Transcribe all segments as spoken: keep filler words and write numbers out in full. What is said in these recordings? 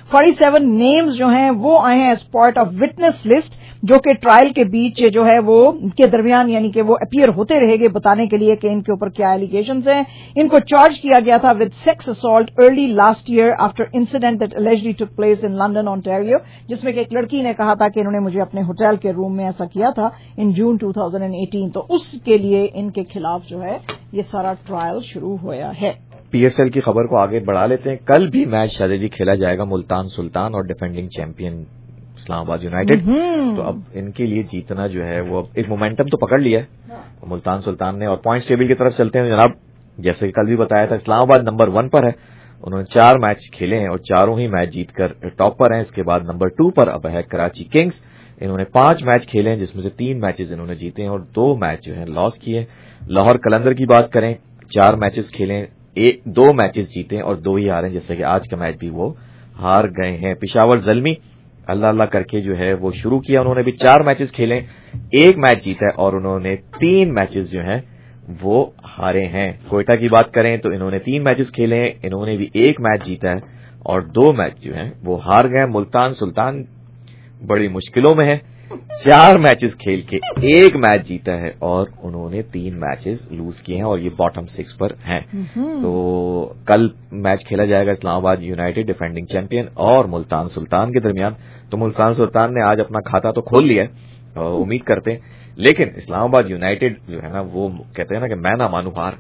Forty seven names जो हैं वो आए हैं as part of witness list, जो कि ट्रायल के बीच जो है वो के दरमियान यानी कि वो अपीयर होते रहेंगे बताने के लिए कि इनके ऊपर क्या एलिगेशंस हैं। इनको चार्ज किया गया था with sex assault early last year after incident that allegedly took place in London, Ontario, जिसमें कि एक लड़की ने कहा था कि इन्होंने मुझे अपने होटल के रूम में ऐसा किया था in June two thousand eighteen. तो उसके लिए इनके खिलाफ जो है ये सारा ट्रायल शुरू हुआ है। पीएसएल की खबर को आगे बढ़ा लेते हैं। कल भी मैच शादी जी खेला जाएगा मुल्तान सुल्तान और डिफेंडिंग चैंपियन इस्लामाबाद यूनाइटेड। तो अब इनके लिए जीतना जो है वो एक मोमेंटम तो पकड़ लिया है मुल्तान सुल्तान ने। और पॉइंट्स टेबल की तरफ चलते हैं जनाब, जैसे कि कल भी बताया था इस्लामाबाद नंबर वन पर है, उन्होंने चार मैच खेले हैं और चारों ही मैच जीतकर टॉप पर हैं। इसके बाद नंबर टू पर अब है कराची किंग्स, इन्होंने पांच मैच खेले हैं जिसमें से तीन मैचेस इन्होंने जीते हैं और दो मैच जो है लॉस किए। लाहौर कलंदर की बात करें, चार मैचेस खेले, एक दो मैचेस जीते और दो ही हारे, जैसे कि आज का मैच भी वो हार गए हैं। पिशावर जलमी अल्लाह अल्लाह करके जो है वो शुरू किया, उन्होंने भी चार मैचेस खेले, एक मैच जीता है और उन्होंने तीन मैचेस जो हैं वो हारे हैं। कोयटा की बात करें तो इन्होंने तीन मैचेस खेले हैं, इन्होंने भी एक मैच जीता है और दो मैच जो हैं वो हार गए। मुल्तान सुल्तान बड़ी मुश्किलों में है, चार मैचेस खेल के एक मैच जीता है और उन्होंने तीन मैचेस लूज किए हैं और ये बॉटम सिक्स पर हैं। तो कल मैच खेला जाएगा इस्लामाबाद यूनाइटेड डिफेंडिंग चैंपियन और मुल्तान सुल्तान के दरमियान। तो मुल्तान सुल्तान ने आज अपना खाता तो खोल लिया है, उम्मीद करते हैं, लेकिन इस्लामाबाद यूनाइटेड जो है ना वो कहते हैं ना कि मैं ना मानू हार।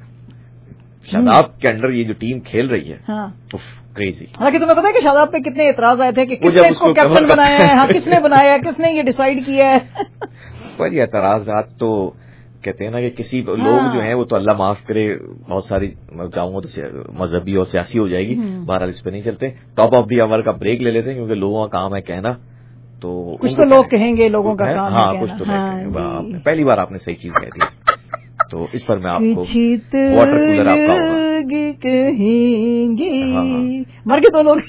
शादाब के अंडर ये जो टीम खेल रही है, हाँ। उफ, क्रेजी। हालांकि तुम्हें पता है कि शादाब पे कितने एतराज आए थे कि किसने इसको कैप्टन बनाया है, हाँ किसने बनाया है, किसने ये डिसाइड किया है। पर ये एतराजात तो कहते हैं ना कि किसी हाँ। लोग जो हैं वो तो अल्लाह माफ करे, बहुत सारी जाऊंगा तो मजहबी और सियासी हो जाएगी, बहरहाल इस पे नहीं चलते। टॉप ऑफ दी आवर का ब्रेक ले लेते हैं क्योंकि लोगों का काम है कहना, तो कुछ तो लोग कहेंगे, लोगों का काम है, हाँ कुछ तो हाँ, पहली बार आपने सही चीज कह दी। तो इस पर मैं आपको वाटर कूलर आपका कहेंगे मर के तो लोग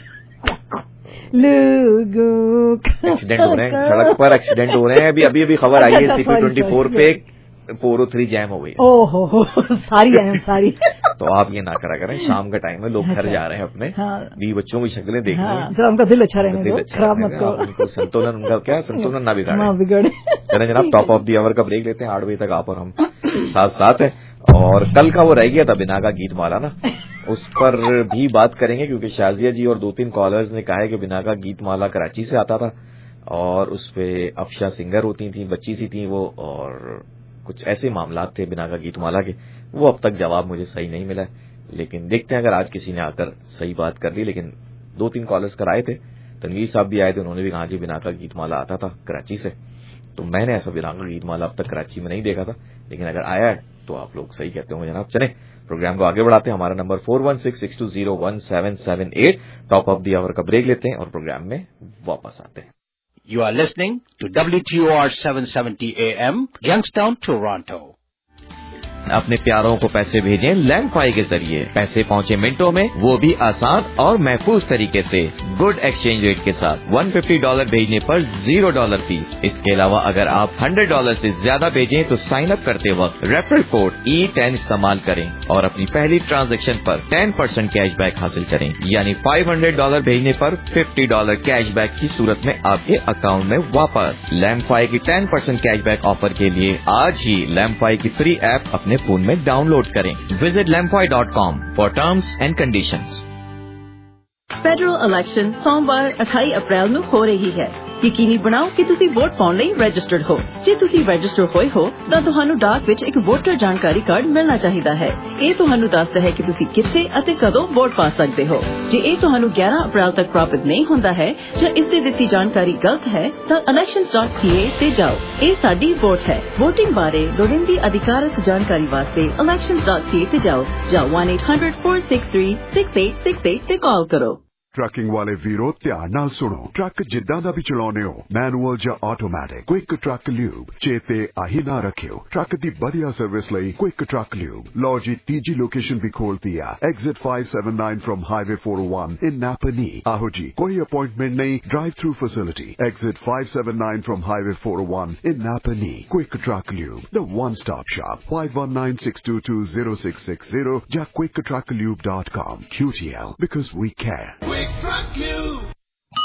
लोगों एक्सीडेंट हो रहे हैं, सड़क पर एक्सीडेंट हो रहे हैं। अभी अभी अभी खबर आई है सीपी ट्वेंटी फोर पे फोर ओ थ्री जैम हो गई। ओहो हो, सारी है सारी। तो आप ये ना करा करें, शाम का टाइम है, लोग घर जा रहे हैं अपने, बीवी बच्चों की शक्लें देखनी है, जरा उनका दिल अच्छा रहने दो, खराब मत करो, उनको संतुलन उनका क्या संतुलन ना बिगाड़े। चले जनाब, टॉप ऑफ दी आवर का ब्रेक लेते हैं, आठ बजे तक आप और हम साथ साथ हैं। और कल का वो रह गया था बिना का गीत माला ना, उस पर भी बात करेंगे क्योंकि शाजिया जी और दो तीन कॉलर्स ने कहा है कि बिना का गीत माला कराची से आता था और उस पे अफशा सिंगर होती थी, बच्ची सी थी वो, और कुछ ऐसे मामलात थे बिना का गीत माला के। वो अब तक जवाब मुझे सही नहीं मिला, लेकिन देखते हैं अगर आज किसी ने आकर सही बात कर ली। लेकिन दो तीन कॉलर्स कर आए थे, तनवीर साहब भी आए थे, उन्होंने भी कहा कि बिना का गीत माला आता था कराची से। तो मैंने ऐसा बिना का गीत माला अब तक कराची में नहीं देखा था, लेकिन अगर आया है तो आप लोग सही कहते होंगे जनाब। चले प्रोग्राम को आगे बढ़ाते हैं, हमारा number four one six six two zero one seven seven eight. Top of the hour का ब्रेक लेते हैं और प्रोग्राम में वापस आते हैं। You are listening to W T O R seven seventy A M, Youngstown, Toronto. अपने प्यारों को पैसे भेजें लैंडफाई के जरिए, पैसे पहुंचे मिनटों में, वो भी आसान और महफूज तरीके से, गुड एक्सचेंज रेट के साथ। एक सौ पचास डॉलर भेजने पर जीरो डॉलर फीस। इसके अलावा अगर आप सौ डॉलर से ज्यादा भेजें तो साइन अप करते वक्त रेफरल कोड ई टेन इस्तेमाल करें और अपनी पहली ट्रांजैक्शन पर टेन परसेंट कैशबैक हासिल करें, यानी पाँच सौ डॉलर भेजने पर पचास डॉलर कैशबैक की सूरत में आपके अकाउंट में वापस। लैंडफाई की टेन परसेंट कैशबैक ऑफर के लिए आज ही लैंडफाई की फ्री ऐप अपने फोन में डाउनलोड करें। Visit Landfi dot com for terms and conditions. Federal election ਸੋਮਵਾਰ ਅਠਾਈ ਅਪ੍ਰੈਲ ਨੂੰ ਹੋ ਰਹੀ ਹੈ। ਯਕੀਨੀ ਬਣਾਓ ਕਿ ਤੁਸੀਂ ਵੋਟ ਪਾਉਣ ਲਈ ਰਜਿਸਟਰਡ ਹੋ। ਜੇ ਤੁਸੀਂ ਰਜਿਸਟਰ ਹੋਏ ਹੋ ਤਾਂ ਤੁਹਾਨੂੰ ਡਾਕ ਵਿੱਚ ਇੱਕ ਵੋਟਰ ਜਾਣਕਾਰੀ ਕਾਰਡ ਮਿਲਣਾ ਚਾਹੀਦਾ ਹੈ। ਇਹ ਤੁਹਾਨੂੰ ਦੱਸਦਾ ਹੈ ਕਿ ਤੁਸੀਂ ਕਿੱਥੇ ਅਤੇ ਕਦੋਂ ਵੋਟ ਪਾ ਸਕਦੇ ਹੋ। ਜੇ ਇਹ ਤੁਹਾਨੂੰ ਗਿਆਰਾਂ ਅਪ੍ਰੈਲ ਤੱਕ ਪ੍ਰਾਪਤ ਨਹੀਂ ਹੁੰਦਾ ਹੈ ਜਾਂ ਇਸ ਤੇ ਦਿੱਤੀ ਜਾਣਕਾਰੀ ਗਲਤ ਹੈ ਤਾਂ elections dot c a ਤੇ ਜਾਓ। ਇਹ ਸਾਡੀ ਵੋਟ ਹੈ। VOTING ਬਾਰੇ ਲੋੜੀਂਦੀ ਅਧਿਕਾਰਤ ਜਾਣਕਾਰੀ ਵਾਸਤੇ elections dot c a ਤੇ ਜਾਓ ਜਾਂ one eight hundred four six three six eight six eight ਤੇ ਕਾਲ ਕਰੋ। ਟਰੱਕਿੰਗ ਵਾਲੇ ਵੀਰੋ ਧਿਆਨ ਨਾਲ ਸੁਣੋ, ਟਰੱਕ ਜਿੱਦਾਂ ਦਾ ਵੀ ਚਲਾਉਂਦੇ ਹੋ, ਮੈਨੂਅਲ ਜਾਂ ਆਟੋਮੈਟਿਕ, ਕੁਇਕ ਟਰੱਕ ਲਿਊਬ ਚੇਤੇ ਆਹੀ ਨਾ ਰੱਖਿਓ। ਟਰੱਕ ਦੀ ਵਧੀਆ ਸਰਵਿਸ ਲਈ ਕੁਇਕ ਟਰੱਕ ਲਿਊਬ। ਲਓ ਜੀ, ਤੀਜੀ ਲੋਕੇਸ਼ਨ ਵੀ ਖੋਲਤੀ ਆ, exit five seventy-nine from highway four oh one in Napanee. ਆਹੋ ਜੀ, ਕੋਈ ਅਪਾਇੰਟਮੈਂਟ ਨਹੀਂ, drive through facility. Exit five seventy-nine from highway four oh one in Napanee. Quick truck lube, the one stop shop, five one nine six two two zero six six zero ਜਾਂ quick truck lube dot com। Q T L, because we care. Quick Truck Lube.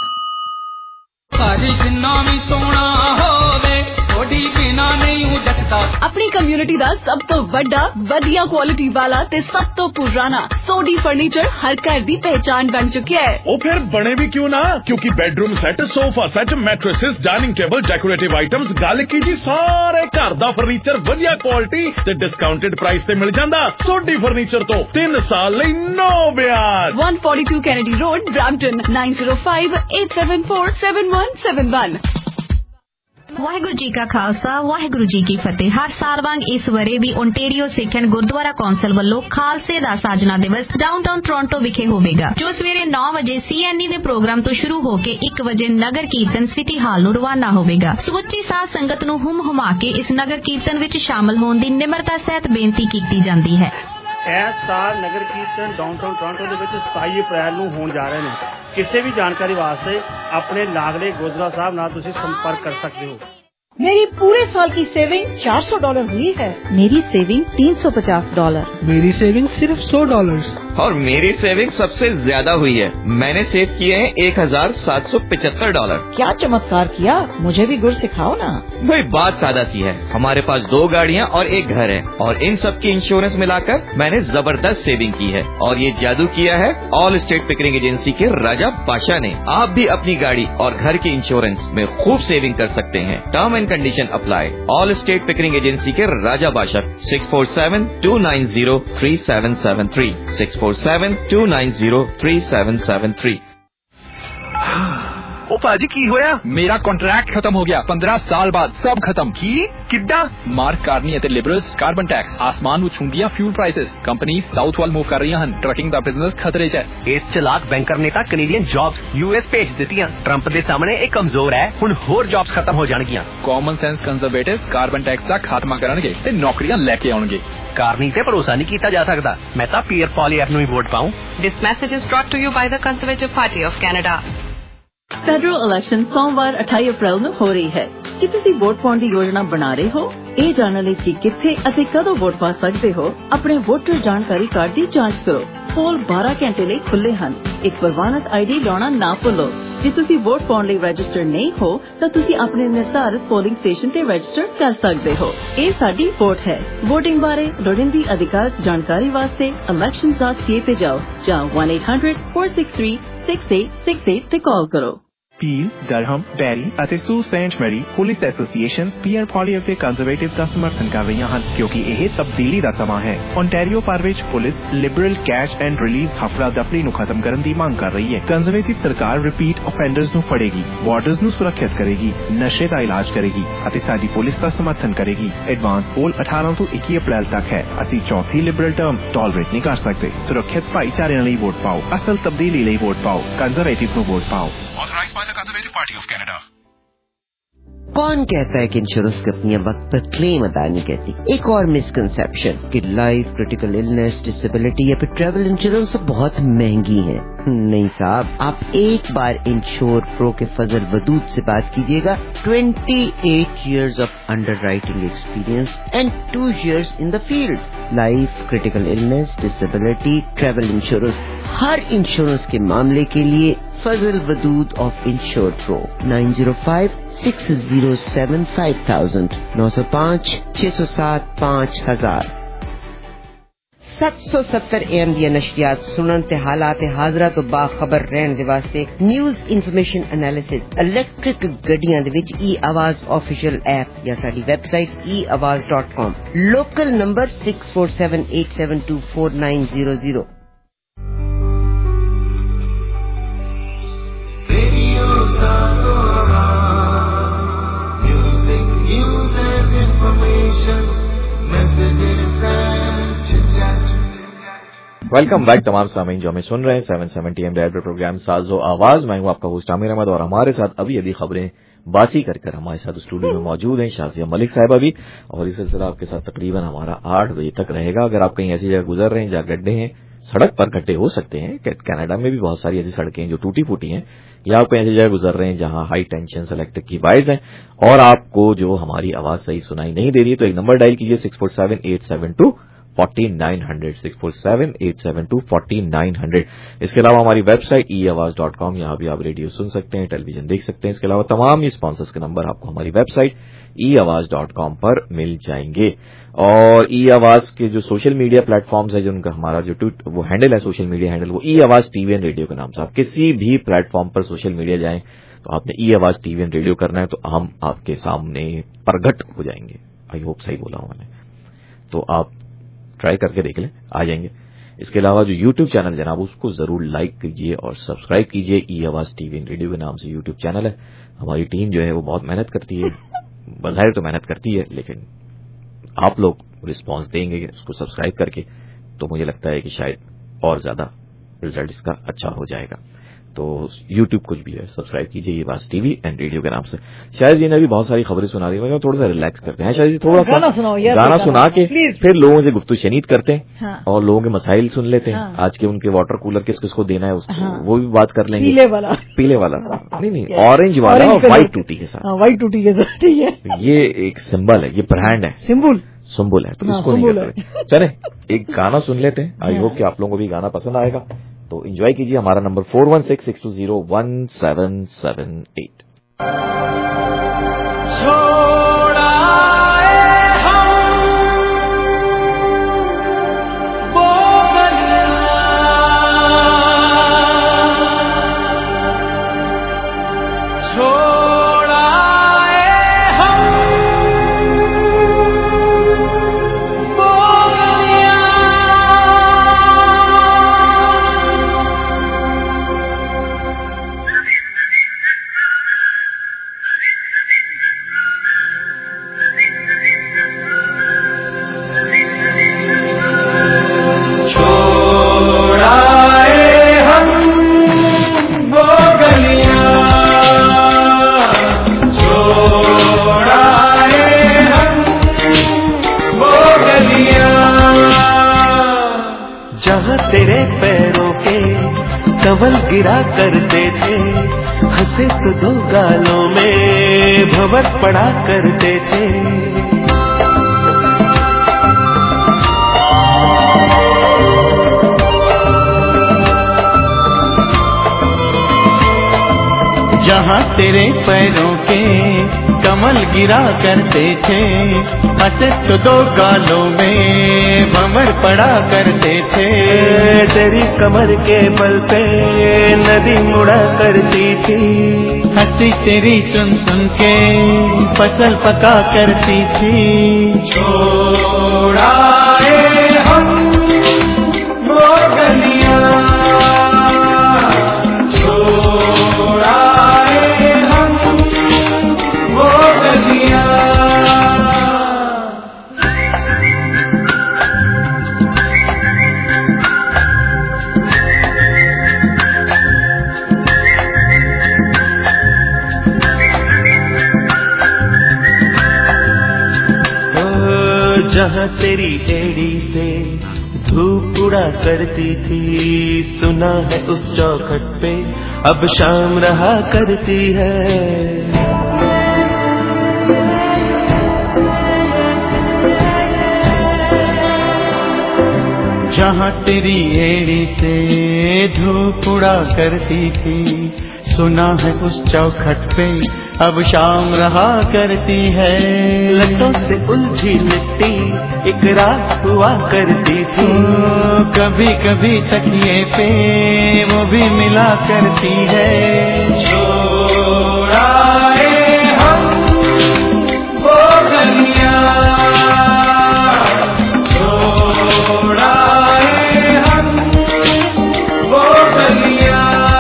اپنی community دا سب تو بڑا ودیا quality والا تے سب تو پرانا سوڈی فرنیچر ہر گھر دی پہچان بن چکیا ہے. وہ پھر بنے بھی کیوں نہ, کیونکہ bedroom set, sofa set, mattresses, dining table, decorative items, گل کی جی سارے گھر دا فرنیچر ودیا کوالٹی تے ڈسکاؤنٹڈ پرائس تے مل جاندا. سوڈی فرنیچر تو تین سال لئی نو بیاج. One forty two Kennedy road, Brampton, nine zero five eight seven four seven one seven one. Waheguru ji ਕਾ ਖਾਲਸਾ ਵਾਹਿਗੁਰੂ ਜੀ ਕੀ ਫਤਿਹ. ਹਰ ਸਾਲ ਵਾਂਗ ਇਸ ਵਰੇ ਵੀ Ontario Sikh and Gurdwara Council ਵੱਲੋਂ ਖਾਲਸੇ ਦਾ ਸਾਜਨਾ ਦਿਵਸ ਡਾਊਨਟਾਊਨ ਟੋਰਾਂਟੋ ਵਿਖੇ ਹੋਵੇਗਾ, ਜੋ ਸਵੇਰੇ ਨੌ ਵਜੇ ਸੀਐਨਈ ਦੇ ਪ੍ਰੋਗਰਾਮ ਤੋਂ ਸ਼ੁਰੂ ਹੋ ਕੇ ਇੱਕ ਵਜੇ ਨਗਰ ਕੀਰਤਨ ਸਿਟੀ ਹਾਲ ਨੂੰ ਰਵਾਨਾ ਹੋਵੇਗਾ. ਸਮੁੱਚੀ ਸਾਧ ਸੰਗਤ ਨੂੰ ਹੁਮ ਹੁਮਾ ਕੇ ਇਸ ਨਗਰ ਕੀਰਤਨ ਵਿੱਚ ਸ਼ਾਮਲ ਹੋਣ ਦੀ ਨਿਮਰਤਾ ਸਹਿਤ ਬੇਨਤੀ ਕੀਤੀ ਜਾਂਦੀ ਹੈ. ਇਸ ਸਾਲ ਨਗਰ ਕੀਰਤਨ ਡਾਊਨਟਾਊਨ ਟੋਰਾਂਟੋ ਦੇ ਵਿੱਚ ਸਤਾਈ ਅਪ੍ਰੈਲ ਨੂੰ ਹੋਣ ਜਾ ਰਹੇ ਨੇ. ਕਿਸੇ ਵੀ ਜਾਣਕਾਰੀ ਵਾਸਤੇ ਆਪਣੇ ਲਾਗਲੇ ਗੁਰਦੁਆਰਾ ਸਾਹਿਬ ਨਾਲ ਤੁਸੀਂ ਸੰਪਰਕ ਕਰ ਸਕਦੇ ਹੋ. मेरी पूरे साल की सेविंग चार सौ डॉलर हुई है. मेरी सेविंग तीन सौ पचास डॉलर. मेरी सेविंग सिर्फ सौ डॉलर. और मेरी सेविंग सबसे ज्यादा हुई है. मैंने सेव किए हैं एक हजार सात सौ पिछहत्तर डॉलर. क्या चमत्कार किया, मुझे भी गुर सिखाओ ना. वही बात सादा सी है. हमारे पास दो गाड़ियाँ और एक घर है और इन सब की इंश्योरेंस मिलाकर मैंने जबरदस्त सेविंग की है. और ये जादू किया है ऑल स्टेट पिकरिंग एजेंसी के राजा बादशाह ने. आप भी अपनी गाड़ी और घर की इंश्योरेंस में खूब सेविंग कर सकते हैं. Term condition apply. Allstate Pickering agency के राजा बादशाह. Six four seven two nine zero three seven seven three six four seven two nine zero three seven seven three. ओ पाजी की होया? मेरा कॉन्ट्रैक्ट खत्म हो गया. पंद्रह साल बाद सब खत्म. की किड्डा? मार्क कार्नी ਅਤੇ ਲਿਬਰਲਸ ਕਾਰਬਨ ਟੈਕਸ ਆਸਮਾਨ ਨੂੰ ਛੂੰਦੀਆਂ ਫਿਊਲ ਪ੍ਰਾਈਸਸ. ਕੰਪਨੀ ਸਾਊਥ ਵੱਲ ਮੂਵ ਕਰ ਰਹੀਆਂ ਹਨ. ਟਰਕਿੰਗ ਦਾ ਬਿਜ਼ਨਸ ਖਤਰੇ 'ਚ ਹੈ. ਇਸ ਚਲਾਕ ਬੈਂਕਰ ਨੇ ਤਾਂ ਕੈਨੇਡੀਅਨ ਜੌਬਸ ਯੂਐਸ ਭੇਜ ਦਿੱਤੀਆਂ. ਟਰੰਪ ਦੇ ਸਾਹਮਣੇ ਇਹ ਕਮਜ਼ੋਰ ਹੈ. ਹੁਣ ਹੋਰ ਜੌਬਸ ਖਤਮ ਹੋ ਜਾਣਗੀਆਂ. Common sense conservatives carbon tax ਦਾ ਖਾਤਮਾ ਕਰਨਗੇ ਤੇ ਨੌਕਰੀਆਂ ਲੈ ਕੇ ਆਉਣਗੇ. ਕਾਰਨੀ ਤੇ ਭਰੋਸਾ ਨਹੀਂ ਕੀਤਾ ਜਾ ਸਕਦਾ. ਮੈਂ ਤਾਂ ਪੀਅਰ ਪੋਲੀਐਫ ਨੂੰ ਹੀ ਵੋਟ ਪਾਉਂ. This message is brought to you by the Conservative Party of Canada. Federal election ਸੋਮਵਾਰ ਅਠਾਈ ਅਪ੍ਰੈਲ ਨੂੰ ਹੋ ਰਹੀ ਹੈ. ਕੀ ਤੁਸੀਂ ਵੋਟ ਪਾਉਣ ਦੀ ਯੋਜਨਾ ਬਣਾ ਰਹੇ ਹੋ? ਇਹ ਜਾਣਨ ਲਈ ਕਿ ਕਿੱਥੇ ਅਤੇ ਕਦੋਂ ਵੋਟ ਪਾ ਸਕਦੇ ਹੋ, ਆਪਣੇ ਵੋਟਰ ਜਾਣਕਾਰੀ ਕਾਰਡ ਦੀ ਜਾਂਚ ਕਰੋ. ਪੋਲ ਬਾਰਾਂ ਘੰਟੇ ਲਈ ਖੁੱਲ੍ਹੇ ਹਨ. ਇੱਕ ਪ੍ਰਵਾਨਿਤ ਆਈਡੀ ਲਾਉਣਾ ਨਾ ਭੁੱਲੋ. ਜੇ ਤੁਸੀਂ ਵੋਟ ਪਾਉਣ ਲਈ ਰਜਿਸਟਰ ਨਹੀਂ ਹੋ ਤਾਂ ਤੁਸੀਂ ਆਪਣੇ ਨਿਰਧਾਰਿਤ ਪੋਲਿੰਗ ਸਟੇਸ਼ਨ ਤੇ ਰਜਿਸਟਰ ਕਰ ਸਕਦੇ ਹੋ. ਇਹ ਸਾਡੀ ਵੋਟ ਹੈ. ਵੋਟਿੰਗ ਬਾਰੇ ਲੋੜੀਂਦੀ ਅਧਿਕਾਰਤ ਜਾਣਕਾਰੀ ਵਾਸਤੇ elections dot c a ਤੇ ਜਾਓ ਜਾਂ one eight hundred four six three six eight six eight ਤੇ ਕਾਲ ਕਰੋ. ਪੀਲ, ਡਰਹਮ, ਬੈਰੀ ਅਤੇ ਸੂ Saint Marie police association Pierre Poilievre ਦੇ ਕੰਜ਼ਰਵੇਟਿਵ ਦਾ ਸਮਰਥਨ ਕਰ ਰਹੀਆਂ ਹਨ, ਕਿਉਂਕਿ ਇਹ ਤਬਦੀਲੀ ਦਾ ਸਮਾਂ ਹੈ. ਓਨਟਾਰੀਓ ਭਰ ਵਿੱਚ police Liberal catch and release ਹਫੜਾ ਦਫੜੀ ਨੂੰ ਖਤਮ ਕਰਨ ਦੀ ਮੰਗ ਕਰ ਰਹੀ ਹੈ. ਕੰਜ਼ਰਵੇਟਿਵ ਸਰਕਾਰ ਰਿਪੀਟ ਆਫੈਂਡਰਸ ਨੂੰ ਫੜੇਗੀ, ਬਾਰਡਰਸ ਨੂੰ ਸੁਰੱਖਿਅਤ ਕਰੇਗੀ, ਨਸ਼ੇ ਦਾ ਇਲਾਜ ਕਰੇਗੀ ਅਤੇ ਸਾਡੀ ਪੁਲਿਸ ਦਾ ਸਮਰਥਨ ਕਰੇਗੀ. ਐਡਵਾਂਸ ਪੋਲ ਅਠਾਰਾਂ ਤੋਂ ਇੱਕੀ ਅਪ੍ਰੈਲ ਤੱਕ ਹੈ. ਅਸੀਂ ਚੌਥੀ ਲਿਬਰਲ ਟਰਮ ਟੋਲਰੇਟ ਨਹੀਂ ਕਰ ਸਕਦੇ. ਸੁਰੱਖਿਅਤ ਭਾਈਚਾਰਿਆਂ ਲਈ ਵੋਟ ਪਾਓ. ਅਸਲ ਤਬਦੀਲੀ ਲਈ ਵੋਟ ਪਾਓ. ਕੰਜ਼ਰਵੇਟਿਵ ਨੂੰ ਵੋਟ ਪਾਓ. Authorized by the Conservative Party of Canada. कौन कहता है कि इंश्योरेंस कंपनियां वक्त पर क्लेम अदा नहीं करती? एक और मिसकंसेप्शन कि लाइफ, क्रिटिकल इलनेस, डिसेबिलिटी या फिर ट्रैवल इंश्योरेंस बहुत महंगी है. नहीं साहब, आप एक बार इंश्योर प्रो के फजल वदूद से बात कीजिएगा. अट्ठाईस years of underwriting experience and two years in the field. Life, critical illness, disability, travel insurance, हर इंश्योरेंस के मामले के लिए Fazal Wadood of Insure Pro. Nine zero five six zero seven five thousand नौ सौ पाँच छह सौ सात पाँच हजार. सत्त सौ सत्तर एम ਦੀਆਂ ਨਸ਼ਰੀਆਤ ਸੁਣਨ ਤੇ ਹਾਲਾਤ ਹਾਜ਼ਰਾ ਤੋਂ ਬਾਖਬਰ ਰਹਿਣ ਦੇ ਵਾਸਤੇ ਨਿਊਜ਼ ਇਨਫੋਰਮੇਸ਼ਨ ਐਨਾਲਿਸਿਸ ਇਲੈਕਟ੍ਰਿਕ ਗੱਡੀਆਂ ਦੇ ਵਿੱਚ ਈ ਆਵਾਜ਼ ਆਫੀਸ਼ੀਅਲ ਐਪ ਜਾਂ ਸਾਡੀ website e awaz dot com. Local number six four seven eight seven two four nine zero zero. Welcome back तमाम सामीन जो हमें सुन रहे हैं seven seventy M dial program साजो आवाज. मैं हूं आपका होस्ट आमिर अहमद और हमारे साथ अभी अभी खबरें बासी कर कर हमारे साथ स्टूडियो में मौजूद हैं शाजिया मलिक साहिबा भी. और ये सिलसिला आपके साथ तकरीबन हमारा आठ बजे तक रहेगा. अगर आप कहीं ऐसी जगह गुजर रहे हैं जहाँ गड्ढे हैं, सड़क पर गड्ढे हो सकते हैं, कनाडा में भी बहुत सारी ऐसी सड़कें हैं जो टूटी फूटी हैं, या आप कहीं ऐसी जगह गुजर रहे हैं जहां हाई टेंशन इलेक्ट्रिक की वायर्स हैं और आपको जो हमारी आवाज सही सुनाई नहीं दे रही है, तो एक नंबर डायल कीजिए six four seven eight seven two forty nine hundred six four seven eight seven two forty nine hundred. इसके अलावा हमारी वेबसाइट ई आवाज डॉट कॉम, यहां भी आप रेडियो सुन सकते हैं, टेलीविजन देख सकते हैं। इसके अलावा तमाम ये स्पॉन्सर्स के नंबर आपको हमारी वेबसाइट ई आवाज डॉट कॉम पर मिल जाएंगे। और ई आवाज के जो सोशल मीडिया प्लेटफॉर्म्स है, जिनका हमारा जो ट्विट वो हैंडल है, सोशल मीडिया हैंडल, वो ई आवाज टीवी एंड रेडियो के नाम से। आप किसी भी प्लेटफॉर्म पर सोशल मीडिया जाएं तो आपने ई आवाज टीवी एंड रेडियो करना है, तो हम आपके सामने प्रगट हो जाएंगे। आई होप सही बोला हूं मैंने, तो आप ट्राई करके देख लें, आ जाएंगे। इसके अलावा जो यूट्यूब चैनल जनाब, उसको जरूर लाइक कीजिए और सब्सक्राइब कीजिए। ई आवाज टीवी एंड रेडियो के नाम से यूट्यूब चैनल है। हमारी टीम जो है वो बहुत मेहनत करती है, बज़ाहिर तो मेहनत करती है, लेकिन आप लोग रिस्पांस देंगे उसको सब्सक्राइब करके, तो मुझे लगता है कि शायद और ज्यादा रिजल्ट इसका अच्छा हो जाएगा। तो यूट्यूब कुछ भी है, सब्सक्राइब कीजिए ये बात टीवी एंड रेडियो के नाम से। शायद जी ने अभी बहुत सारी खबरें सुना दी, मैं थोड़ा सा रिलैक्स करते हैं। शायद जी थोड़ा सा गाना सुनाओ यार, गाना सुना के प्लीज। फिर लोगों से गुफ्तगू शनीद करते हैं। हाँ। और लोगों के मसाइल सुन लेते हैं। हाँ। आज के उनके वाटर कूलर किस किस को देना है उसको, हाँ। वो भी बात कर लेंगे। पीले वाला पीले वाला नहीं नहीं ऑरेंज वाला और व्हाइट टूटी के साथ। व्हाइट टूटी के साथ, ठीक है। ये एक सिंबल है, ये ब्रांड है, सिंबल सुम्बुल है, तो हाँ, इसको नहीं सुम्बुल कर सकते। चले एक गाना सुन लेते हैं। आई होप कि आप लोगों को भी गाना पसंद आएगा, तो एंजॉय कीजिए। हमारा number four one six six two zero one seven seven eight. कंवल गिरा करते थे, हंसे तो दो गालों में भंवर पड़ा करते थे। जहाँ तेरे पैरों के कमल गिरा करते थे, हंसे तो दो गालों में भंवर पड़ा करते थे। तेरी कमर के बल पे नदी मुड़ा करती थी, हंसी तेरी सुन सुन के फसल पका करती थी। छोड़ाए हम वो गलियां, जहाँ तेरी एड़ी से धूप उड़ा करती थी, सुना है उस चौखट पे अब शाम रहा करती है। जहाँ तेरी एड़ी से धूप उड़ा करती थी, सुना है उस चौखट पे अब शाम रहा करती है। लटों से उलझी मिट्टी एक रात हुआ करती थी, कभी कभी तकिए पे वो भी मिला करती है। छोड़ाए हम वो गलियां, छोड़ाए हम वो गलियां।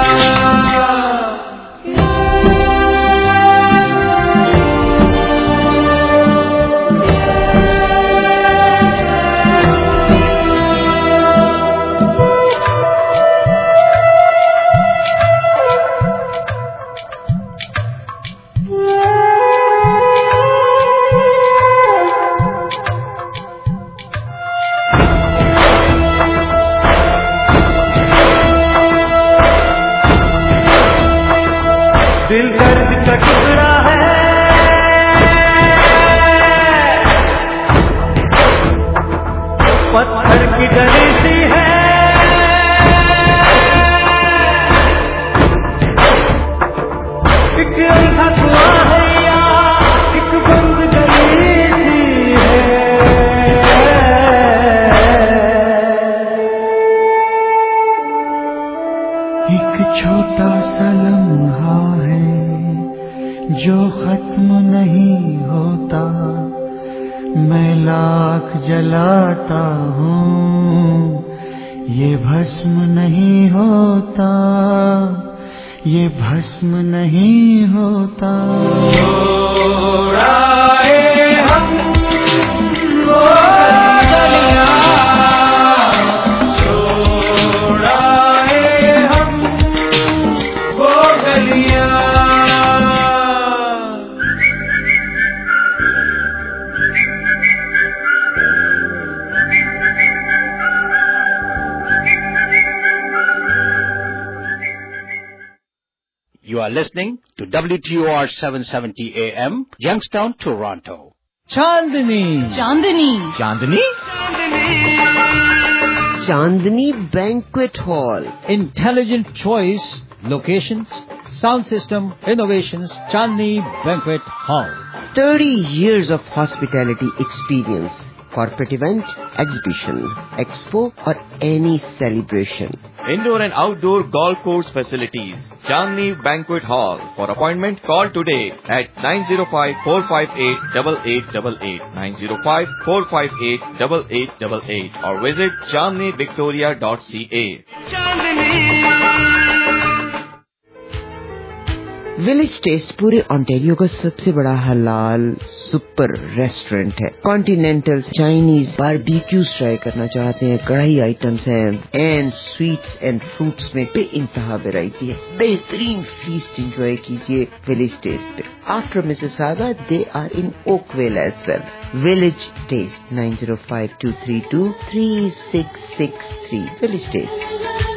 दिल दर्द का टुकड़ा है, राख जलाता हूँ, ये भस्म नहीं होता, ये भस्म नहीं होता। छोड़ाए हम वो गलियां, छोड़ाए हम वो गलियां। You are listening to W T O R seven seventy A M, Youngstown, Toronto. Chandni. Chandni. Chandni? Chandni Banquet Hall. Intelligent choice, locations, sound system, innovations, Chandni Banquet Hall. thirty years of hospitality experience. Corporate event, exhibition, expo or any celebration. Indoor and outdoor golf course facilities. Chandni Banquet Hall. For appointment, call today at nine zero five, four five eight, eight eight eight eight, nine zero five, four five eight, eight eight eight eight or visit chandni victoria dot c a. Village taste पूरे Ontario का सबसे बड़ा हलाल super restaurant है। Continental, Chinese, barbecues try करना चाहते हैं, कढ़ाई आइटम्स हैं एंड स्वीट्स एंड फ्रूट्स में बेइंतहा वैरायटी है। बेहतरीन फीस्ट एंजॉय कीजिए विलेज टेस्ट पे। After Mississauga they are in Oakville as well. Village taste nine zero five two three two three six six three. Village taste.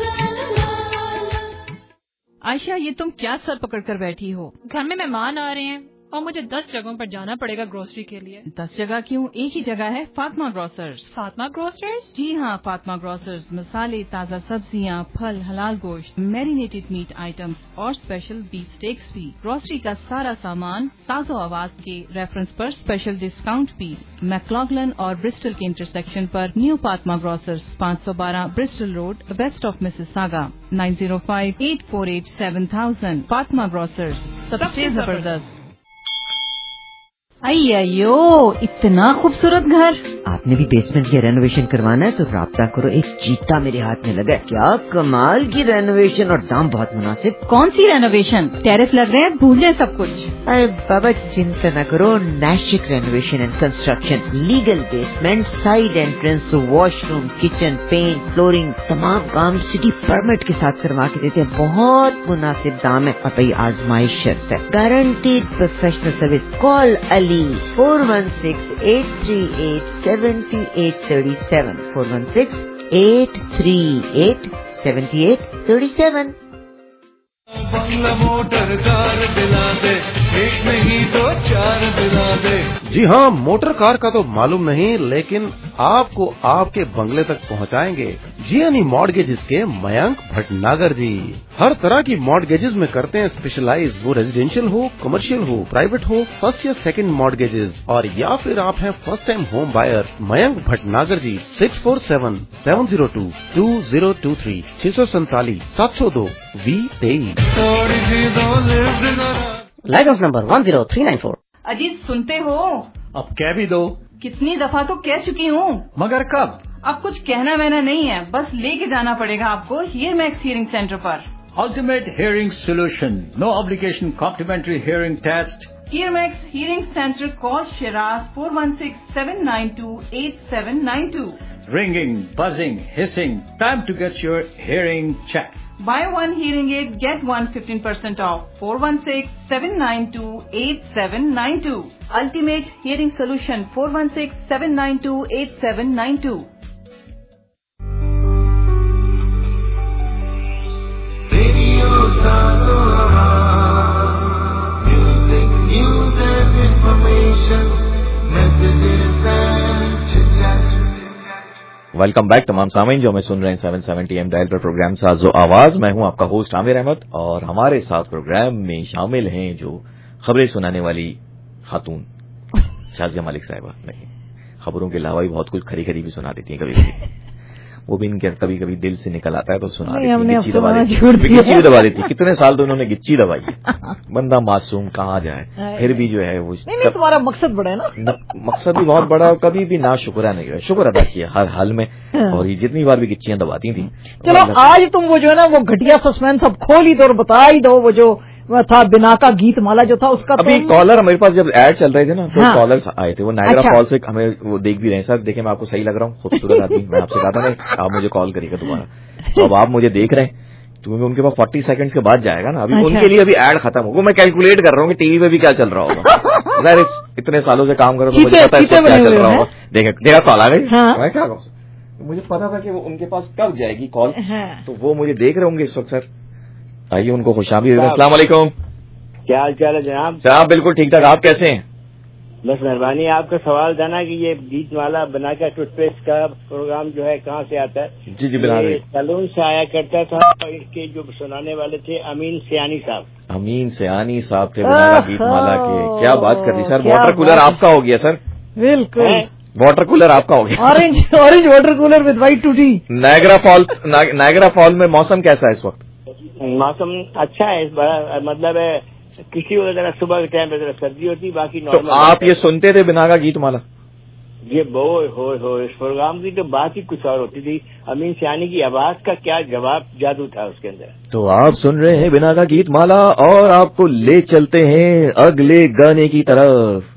Ayesha, ये तुम क्या sir पकड़ कर बैठी हो? घर में मेहमान आ रहे हैं और मुझे दस जगहों पर जाना पड़ेगा ग्रोसरी के लिए। दस जगह क्यों, एक ही जगह है, फातिमा ग्रोसर्स। फातिमा ग्रोसर्स? जी हाँ, फातिमा ग्रोसर्स मसाले, ताज़ा सब्जियाँ, फल, हलाल गोश्त, मैरिनेटेड मीट आइटम्स और स्पेशल बीफ स्टेक्स भी। ग्रोसरी का सारा सामान साजो आवाज के रेफरेंस पर स्पेशल डिस्काउंट भी। मैक्लॉगलन और ब्रिस्टल के इंटरसेक्शन पर न्यू फातिमा ग्रोसर्स, पाँच सौ बारह Bristol road, west of Mississauga, nine zero five eight four eight seven thousand. Fatima grocers, सबसे जबरदस्त। अयो, इतना खूबसूरत घर। आपने भी बेसमेंट की रेनोवेशन करवाना है तो राब्ता करो, एक चीता मेरे हाथ में लगा है। क्या कमाल की रेनोवेशन और दाम बहुत मुनासिब। कौन सी रेनोवेशन? टेरेस लग रहे हैं, भूल जाए सब कुछ। अरे बाबा चिंता न करो, नैशिक renovation and construction, legal basement, side entrance, washroom, kitchen, paint, flooring, तमाम काम सिटी परमिट के साथ करवा के देते हैं। बहुत मुनासिब दाम है और भाई आजमाइश शर्त है। Guaranteed professional service. Call Ali four one six eight three eight seventy eight thirty seven, four one six eight three eight seventy eight thirty seven. बंगला मोटर कार दिला दे, एक नहीं दो चार दिला दे। जी हाँ, मोटर कार का तो मालूम नहीं, लेकिन आपको आपके बंगले तक पहुँचाएंगे जीएनई मॉर्गेजेस के मयंक भटनागर जी। हर तरह की मॉर्गेजेस में करते हैं स्पेशलाइज, वो रेजिडेंशियल हो, कमर्शियल हो, प्राइवेट हो, फर्स्ट या सेकंड मॉर्गेजेस, और या फिर आप हैं first time home buyer. Mayank Bhatnagar ji, six four seven seven zero two two zero two three, छह सौ सैतालीस सात सौ दो वी तेईस। Light house number one zero three nine four. Ajit सुनते हो? अब कह भी दो। कितनी दफा तो कह चुकी हूँ। मगर कब? अब कुछ कहना वहना नहीं है, बस लेके जाना पड़ेगा आपको हियर मैक्स हियरिंग सेंटर पर। Ultimate hearing solution. No obligation complimentary hearing test. Hear Max Hearing Center. Call Shiraz four one six seven nine two eight seven nine two. Ringing, buzzing, hissing. Time to get your hearing checked. Buy one hearing aid, get one fifteen percent off. four one six seven nine two eight seven nine two. Ultimate Hearing Solution. four one six seven nine two eight seven nine two. Radio Sago Music, news and information, messages and chit-chat. Welcome back तमाम सामीन जो हमें सुन रहे हैं seven seventy M dial पर programme साजो आवाज। मैं हूं आपका होस्ट आमिर अहमद और हमारे साथ प्रोग्राम में शामिल हैं जो खबरें सुनाने वाली खातून शाजिया मलिक साहिबा। नहीं, खबरों के अलावा भी बहुत कुछ खरी खरी भी सुना देती हैं कभी कभी। वो भी इनके कभी कभी दिल से निकल आता है तो सुना नहीं, हमने गिच्ची दबा अफसाना दी झूठ थी दिया। गिच्ची भी दबा दी थी कितने साल तो उन्होंने गिच्ची दबाई है। बंदा मासूम कहाँ जाए, फिर भी जो है वो नहीं नहीं तुम्हारा मकसद बड़ा है ना, न- मकसद भी बहुत बड़ा, कभी भी ना शुक्र नहीं हुआ, शुक्र अदा किया हर हाल में, और ये जितनी बार भी गिच्चियां दबाती थी। चलो आज तुम वो जो है ना वो घटिया सस्पेंस अब खोल ही दो और बता ही दो, वो जो वो था बिना का गीत माला जो था उसका अभी तुम... कॉलर हमारे पास जब एड चल रहे थे ना तो हाँ। कॉलर्स आए थे, वो नायग्रा अच्छा। फॉल से हमें वो देख भी रहे हैं। सर देखें मैं आपको सही लग रहा हूँ, खूबसूरत आदमी, मैं आपसे कहा था ना आप मुझे कॉल करिएगा दोबारा, तो अब आप मुझे देख रहे हैं तो उनके पास फोर्टी सेकंड्स के बाद जाएगा ना, अभी अच्छा। उनके लिए अभी एड खत्म होगा। मैं कैलकुलेट कर रहा हूँ कि टीवी पे भी क्या चल रहा होगा। यार इतने सालों से काम करो तो मुझे पता है इस वक्त क्या चल रहा होगा। देखे देखा कॉल आ गई, मैं क्या कहूँ, मुझे पता था कि वो उनके पास कब जाएगी कॉल, तो वो मुझे देख रहे होंगे इस वक्त। सर आइए उनको खुशामदीद। अस्सलाम वालेकुम, क्या हाल चाल है जनाब? साहब बिल्कुल ठीक ठाक, आप कैसे हैं? बस मेहरबानी। आपका सवाल था ना कि ये गीत वाला बना का टूथपेस्ट का प्रोग्राम जो है कहाँ से आता है? जी जी बिना ये सैलून से आया करता था, और इसके जो सुनाने वाले थे अमीन सियानी साहब। अमीन सियानी साहब थे बिना गीत माला के। क्या बात कर दी सर, वाटर कूलर आपका हो गया सर, बिल्कुल वाटर कूलर आपका हो गया। Orange orange water cooler with white टूटी। नायग्रा फॉल नायग्रा फॉल में मौसम कैसा है इस वक्त? मौसम अच्छा है इस बार, मतलब है किसी वजह सुबह के टाइम पे जरा सर्दी होती, बाकी तो नॉर्मल। आप ये सुनते थे बिना का गीत माला? ये बोए हो हो इस प्रोग्राम की तो बात ही कुछ और होती थी। अमीन सियानी की आवाज का क्या जवाब जादू था उसके अंदर। तो आप सुन रहे हैं बिना का गीत माला और आपको ले चलते हैं अगले गाने की तरफ।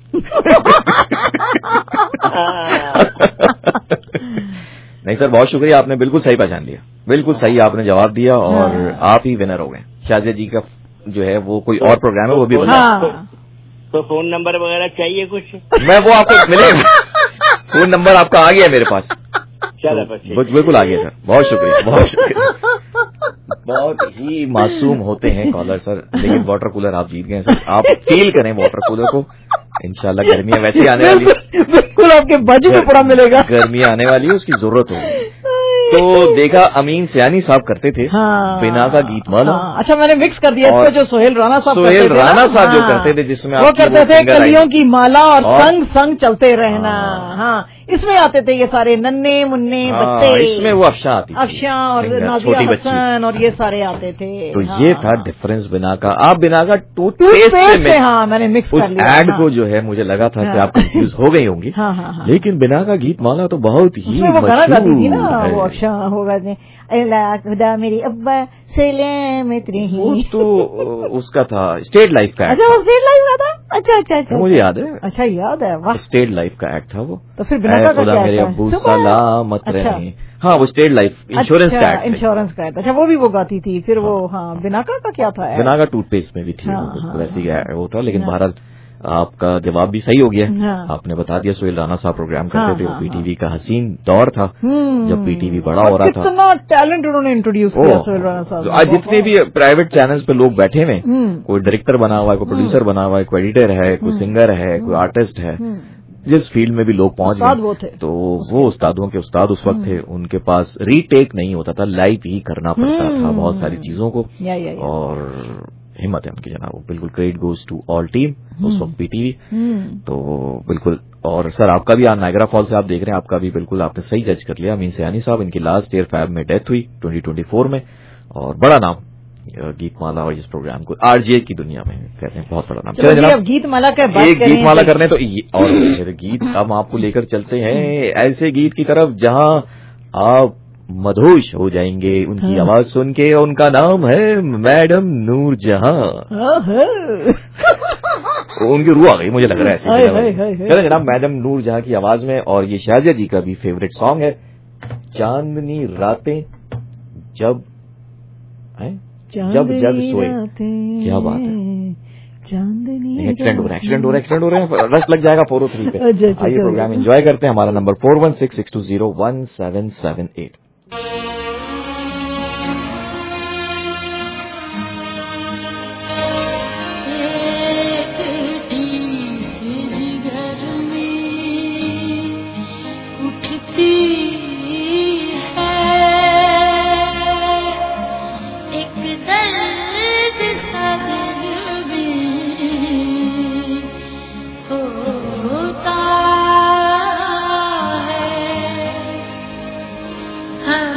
नहीं सर बहुत शुक्रिया, आपने बिल्कुल सही पहचान लिया, बिल्कुल सही आपने जवाब दिया और आप ही विनर हो गए। शाजिया जी का जो है वो कोई और प्रोग्राम है वो भी बता। हाँ। तो फोन नंबर वगैरह चाहिए कुछ? मैं वो आपको मिलेगा, फोन नंबर आपका आ गया है मेरे पास। चलो तो, बिल्कुल आ गया सर, बहुत शुक्रिया बहुत शुक्रिया। बहुत ही मासूम होते हैं कॉलर सर, लेकिन वाटर कूलर आप जीत गए सर। आप फील करें वाटर कूलर को, इंशाल्लाह गर्मियां वैसे ही आने वाली है, बिल्कुल आपके बाजू में पड़ा मिलेगा। गर्मियां आने वाली है, उसकी जरूरत होगी। तो देखा अमीन सियानी साहब करते थे हाँ, बिना का गीत माला। हाँ, अच्छा मैंने मिक्स कर दिया इसको, जो सोहेल राणा साहब सोहेल करते थे राणा साहब हाँ, जो करते थे, जिसमें वो करते थे कलियों की माला और, और संग संग चलते रहना। हाँ इसमें आते थे ये सारे नन्हे मुन्ने हाँ, बच्चे, इसमें वो अफशा आती थी, अफशा और सिंगर, नाजिया छोटी बच्ची। हसन और ये सारे आते थे। तो हाँ, ये था डिफरेंस बिना का। आप बिना का टूथपेस्ट से हाँ मैंने मिक्स उस कर लिया। एड को जो है मुझे लगा था कि आप कंफ्यूज हो गई होंगी, हाँ, हाँ, हाँ। लेकिन बिना का गीत माला तो बहुत ही उसमें वो गाना गाती थी ना मशहूर वो है। अफशा होगा अल्लाह खुदा मेरी अब्बा सलामत रही। वो तो उसका था स्टेट लाइफ का अच्छा वो स्टेट लाइफ का था। अच्छा अच्छा अच्छा मुझे याद है। अच्छा याद है, वाह। स्टेट लाइफ का एक्ट था वो। तो फिर बिना का खुदा क्या मेरे था? अब्बू सुबह? सलामत अच्छा। रहे। हाँ वो स्टेट लाइफ इंश्योरेंस का एक्ट। इंश्योरेंस का एक्ट। अच्छा वो भी वो गाती थी। फिर वो हाँ बिना का का क्या था? बिना का टूथपेस्ट में भी थी हाँ, वो, हाँ, वैसे ही वो था। लेकिन हाँ। बहरहाल आपका जवाब भी सही हो गया। हाँ। आपने बता दिया सोहेल राणा साहब प्रोग्राम करते हाँ, थे, हाँ, पीटीवी का हसीन दौर था जब पीटीवी बड़ा हो रहा था। कितना टैलेंट उन्होंने इंट्रोड्यूस किया सोहेल राणा साहब। आज जितने भी प्राइवेट चैनल्स पे लोग बैठे हुए, हम्म। कोई डायरेक्टर बना हुआ है, कोई प्रोड्यूसर बना हुआ है, कोई एडिटर है, कोई सिंगर है, कोई आर्टिस्ट है, जिस फील्ड में भी लोग पहुंच गए तो वो उस्तादों के उस्ताद उस वक्त थे। उनके पास रीटेक नहीं होता था, लाइव ही करना पड़ता था बहुत सारी चीजों को। या, या, या। और हिम्मत है उनकी जनाब, बिल्कुल credit goes to all team उस वक्त पीटीवी। तो बिल्कुल। और सर आपका भी नायग्रा फॉल से आप देख रहे हैं, आपका भी बिल्कुल आपने सही जज कर लिया। अमीन सियानी साहब, इनकी लास्ट ईयर फैब में डेथ हुई ट्वेंटी ट्वेंटी फोर में, और बड़ा नाम गीत माला और इस प्रोग्राम को आरजे की दुनिया में कहते हैं, बहुत बड़ा नाम। चलो जनाब गीत माला का बात एक गीत माला करने तो और गीत हम आपको लेकर चलते हैं ऐसे गीत की तरफ जहां आप मधोश हो जाएंगे उनकी हाँ। आवाज सुन के। उनका नाम है मैडम नूर जहां। उनकी रूह आ गई मुझे लग रहा है ऐसे। चलो जनाब मैडम नूर जहां की आवाज में, और ये शाजिया जी का भी फेवरेट सॉन्ग है, चांदनी रातें जब है जब जग सोए। क्या बात है, चांदनी एक्सीडेंट हो रहा है एक्सीडेंट हो रहा है एक्सीडेंट हो रहे हैं, रश लग जाएगा फोर ओ थ्री पे। अच्छा, अच्छा, आइए प्रोग्राम एंजॉय करते हैं। हमारा number four one six six two zero one seven seven eight. होता है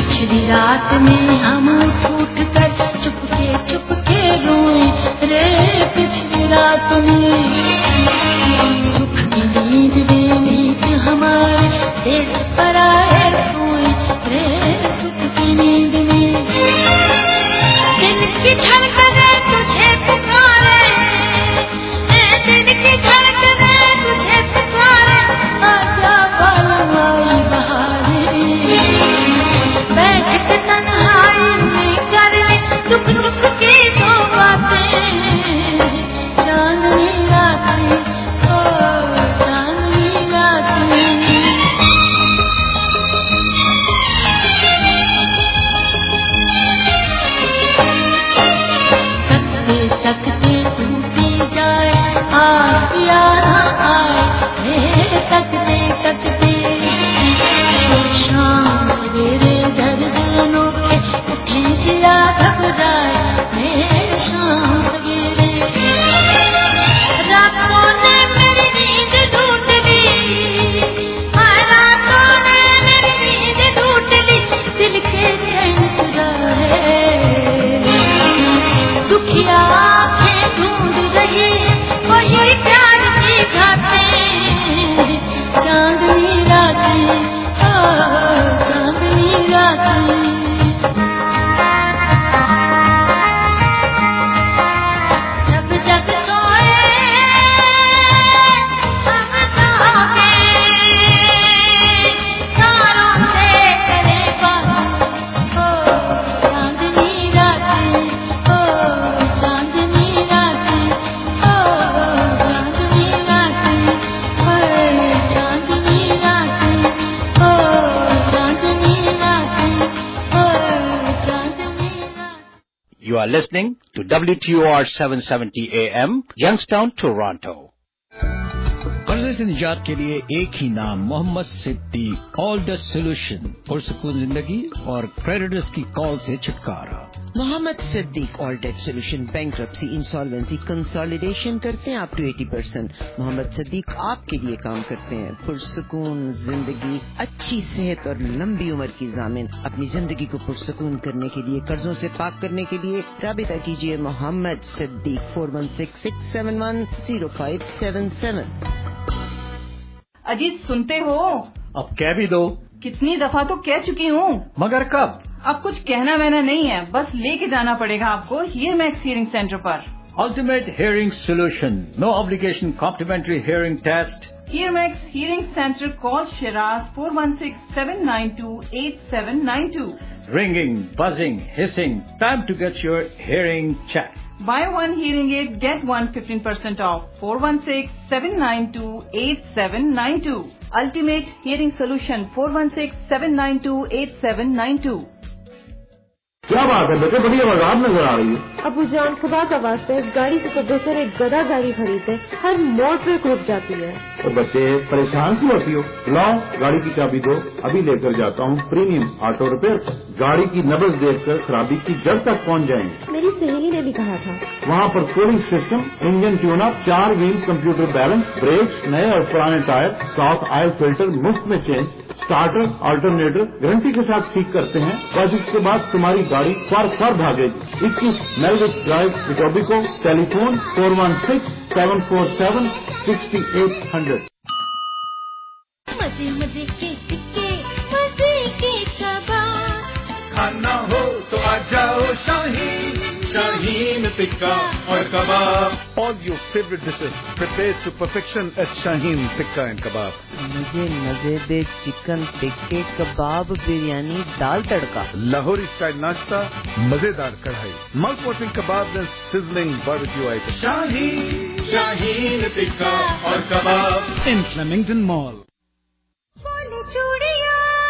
पिछली रात में हम उठ कर चुपके चुपके रोए रे, पिछली रात में सुख की नींद में नींद हमारे देश पर आए सोए रे, सुख की नींद में दिल की धड़कने तुझे पुकारे, दिल की धड़कने तुझे पुकारे, आजा बालम आई बहारे, बैठ के तन्हाई में कर ले दुख सुख की दो बातें, चांदनी रातें, ओ चांदनी रातें। तकते तकते टूटी जाए आसिया ना आए रे, तकते तकते शाम सवेरे दर्द अनोखे उठे जिया घबराए रे, शाम सवेरे रातों ने मेरी नींद लूट ली, रातों ने मेरी नींद लूट ली, दिल के चैन चुराए, दुखिया आंखें ढूंढ रही वही प्यार की घाटें, चांदनी रातें, ओ चांदनी रातें। सब जग सोए हम जागे, तारों से करे बात, ओ चांदनी रातें, ओ चांदनी रातें, ओ चांदनी रातें, ओ चांदनी रातें, ओ चांदनी रातें, ओ चांदनी रातें। You are listening to W T O R seven seventy A M, Youngstown, Toronto. कर्जे से निजात के लिए एक ही नाम, Mohammad Siddique, all the solution, पुरसुकून जिंदगी और क्रेडिटर्स की कॉल से छुटकारा। Mohammad Siddique all debt solution, bankruptcy, insolvency, consolidation करते हैं अप टू अस्सी परसेंट। मोहम्मद सिद्दीक आपके लिए काम करते हैं, पुरसुकून जिंदगी, अच्छी सेहत और लंबी उम्र की जामिन। अपनी जिंदगी को पुरसुकून करने के लिए, कर्जों से पाक करने के लिए राबिता कीजिए Mohammad Siddique four one six six seven one zero five seven seven. Ajit सुनते हो? अब कह भी दो। कितनी दफा तो कह चुकी हूँ। मगर कब? अब कुछ कहना वहना नहीं है, बस लेके जाना पड़ेगा आपको हियर मैक्स हियरिंग सेंटर पर। Ultimate Hearing Solution, no obligation complimentary hearing test. Here Max Hearing Center, call Shiraz four one six seven nine two eight seven nine two. Ringing, buzzing, hissing, time to get your hearing checked. Buy one hearing aid, get one fifteen percent off. four one six seven nine two eight seven nine two. Ultimate Hearing Solution, four one six seven nine two eight seven nine two. क्या बात है बेटे, बड़ी आवाज नजर आ रही है। अबू जान खुदा का वास्ते इस गाड़ी से तो बेहतर एक गधा गाड़ी खरीदे, हर मोड़ पे रुक जाती है। तो बच्चे परेशान क्यों होती हो? लाओ गाड़ी की चाबी दो, अभी लेकर जाता हूँ प्रीमियम ऑटो रिपेयर। गाड़ी की नब्ज देखकर खराबी की जड़ तक पहुँच जाएंगे। मेरी सहेली ने भी कहा था। वहाँ पर cooling system, engine tune up, चार व्हील कंप्यूटर बैलेंस, ब्रेक्स, नए और पुराने टायर, साफ ऑयल फिल्टर मुफ्त में चेंज, स्टार्टर अल्टरनेटर गारंटी के साथ ठीक करते हैं। बस इसके बाद तुम्हारी गाड़ी फर फर भागेगी। इक्कीस Melwich drive, Etobicoke, telephone four one six seven four seven sixty eight hundred. मजे मजे के टिक्के, मजे के कबाब, खाना हो तो आ जाओ शाहीन, शाहीन टिक्का और कबाब। All your favorite dishes prepared to perfection at Shaheen Tikka and Kebab. मुझे मजेदार चिकन टिक्के, कबाब, बिरयानी, दाल तड़का, Lahori style नाश्ता, मजेदार कढ़ाई, mouth watering kebabs and sizzling barbecue items. Shaheen, Shaheen tikka और कबाब in Flemington Mall. बोले चूड़ियाँ,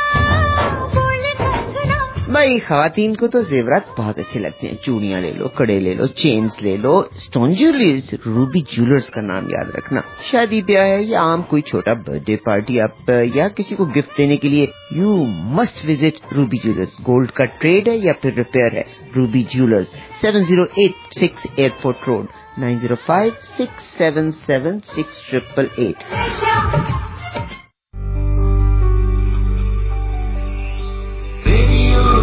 बोले कंगना। भाई खवातीन को तो जेवरात बहुत अच्छे लगते हैं। चूड़ियाँ ले लो, कड़े ले लो, चेन्स ले लो, स्टोन ज्वेलरीज, रूबी ज्वेलर्स का नाम याद रखना। शादी ब्याह है या आम कोई छोटा बर्थडे पार्टी आप या किसी को गिफ्ट देने के लिए, you must visit ruby jewellers. Gold का ट्रेड है या फिर रिपेयर है, ruby jewellers, seven zero eight six airport road, nine zero five six seven seven six triple eight. Radio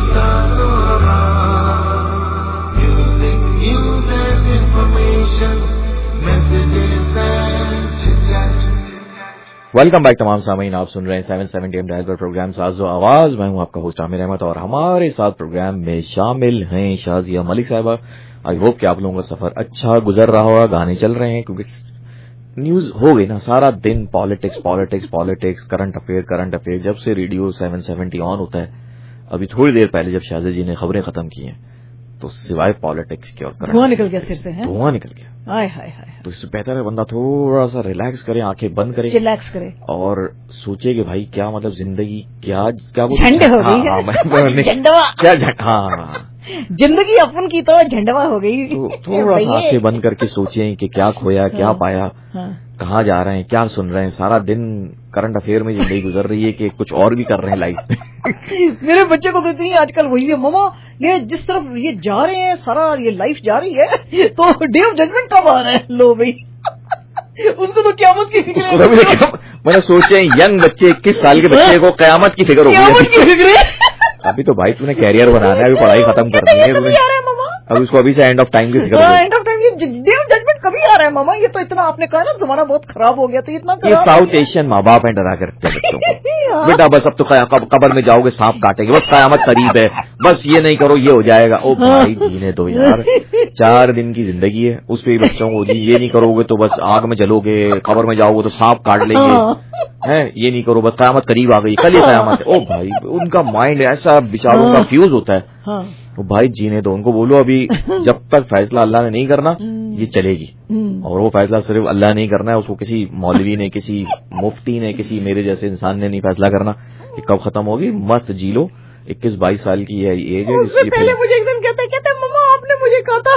welcome back तमाम सामीन, आप सुन रहे हैं सेवन सेवेंटी एम डायल पर प्रोग्राम साज़ो आवाज। मैं हूं आपका होस्ट आमिर अहमद और हमारे साथ प्रोग्राम में शामिल हैं शाजिया मलिक साहिबा। आई होप कि आप लोगों का सफर अच्छा गुजर रहा होगा, गाने चल रहे हैं क्योंकि न्यूज हो गई ना, सारा दिन politics politics politics, current affair current affair. जब से रेडियो सेवन सेवेंटी ऑन होता है, अभी थोड़ी देर पहले जब शाजिया जी ने खबरें खत्म की हैं, तो सिवाय पॉलिटिक्स के और धुआं निकल गया सिर से, है धुआं निकल गया। हाय हाय हाय। तो इससे बेहतर है बंदा थोड़ा सा रिलैक्स करे, आंखें बंद करे, रिलैक्स करे और सोचे कि भाई क्या मतलब जिंदगी क्या क्या वो झंड हो गई, झंडवा क्या हाँ जिंदगी अपन की तो झंडवा हो गई। तो थोड़ा सा आंखें बंद करके सोचें कि क्या खोया, क्या हाँ, पाया, हाँ, कहाँ जा रहे हैं, क्या सुन रहे हैं। सारा दिन करंट अफेयर में जिंदगी गुजर रही है कि कुछ और भी कर रहे हैं लाइफ में। मेरे बच्चे को कहती है आजकल वही है, मामा ये जिस तरफ ये जा रहे हैं सारा ये लाइफ जा रही है, तो डे ऑफ जजमेंट कब आ रहा है? लो भाई उसको तो क़यामत की फिक्र है। मैंने सोचे यंग बच्चे इक्कीस साल के बच्चे को क़यामत की फिक्र होगी। अभी तो भाई तूने कैरियर बनाना है, अभी पढ़ाई खत्म करनी है तुम्हें, अभी उसको अभी से एंड ऑफ टाइम की फिक्र है। एंड ऑफ टाइम ये डे ऑफ जजमेंट कभी आ रहा है मामा? ये तो इतना आपने कहा ना जमाना बहुत खराब हो गया, तो इतना ये साउथ एशियन माँ बाप है डरा करते हैं बच्चों को। बेटा बस अब तो कब्र में जाओगे सांप काटेंगे, बस कयामत करीब है, बस ये नहीं करो ये हो जाएगा। ओ भाई जीने दो यार, चार दिन की जिंदगी है, उस पे बच्चों को जी ये नहीं करोगे तो बस आग में जलोगे, कब्र में जाओगे तो सांप काट लेंगे, है ये नहीं करो बस कयामत करीब आ गई, कल ही कयामत है। ओ भाई उनका माइंड ऐसा बेचारों का फ्यूज होता है। तो भाई जीने दो उनको, बोलो अभी जब तक फैसला अल्लाह ने नहीं करना ये चलेगी, और वो फैसला सिर्फ अल्लाह नहीं करना है, उसको किसी मौलवी ने, किसी मुफ्ती ने, किसी मेरे जैसे इंसान ने नहीं फैसला करना कि कब खत्म होगी। मस्त जी लो, इक्कीस बाईस साल की है एज है। उससे पहले मुझे एक दिन कहते कहते मम्मा आपने मुझे कहा था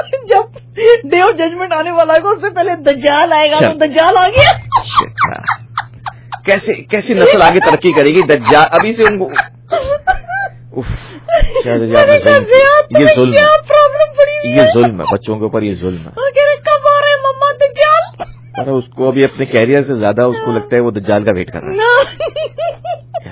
जब डे ऑफ जजमेंट आने वाला है उससे पहले दज्जाल आएगा, तो दज्जाल आ गया। कैसे कैसे नस्ल आगे तरक्की करेगी दज्जाल? अभी से उनको ये जुल्म ये जुल्म है बच्चों के ऊपर, ये जुल्म है। कब आ रहे मम्मा दज्जाल? अरे उसको अभी अपने कैरियर से ज्यादा उसको लगता है वो दज्जाल का वेट कर रहा है।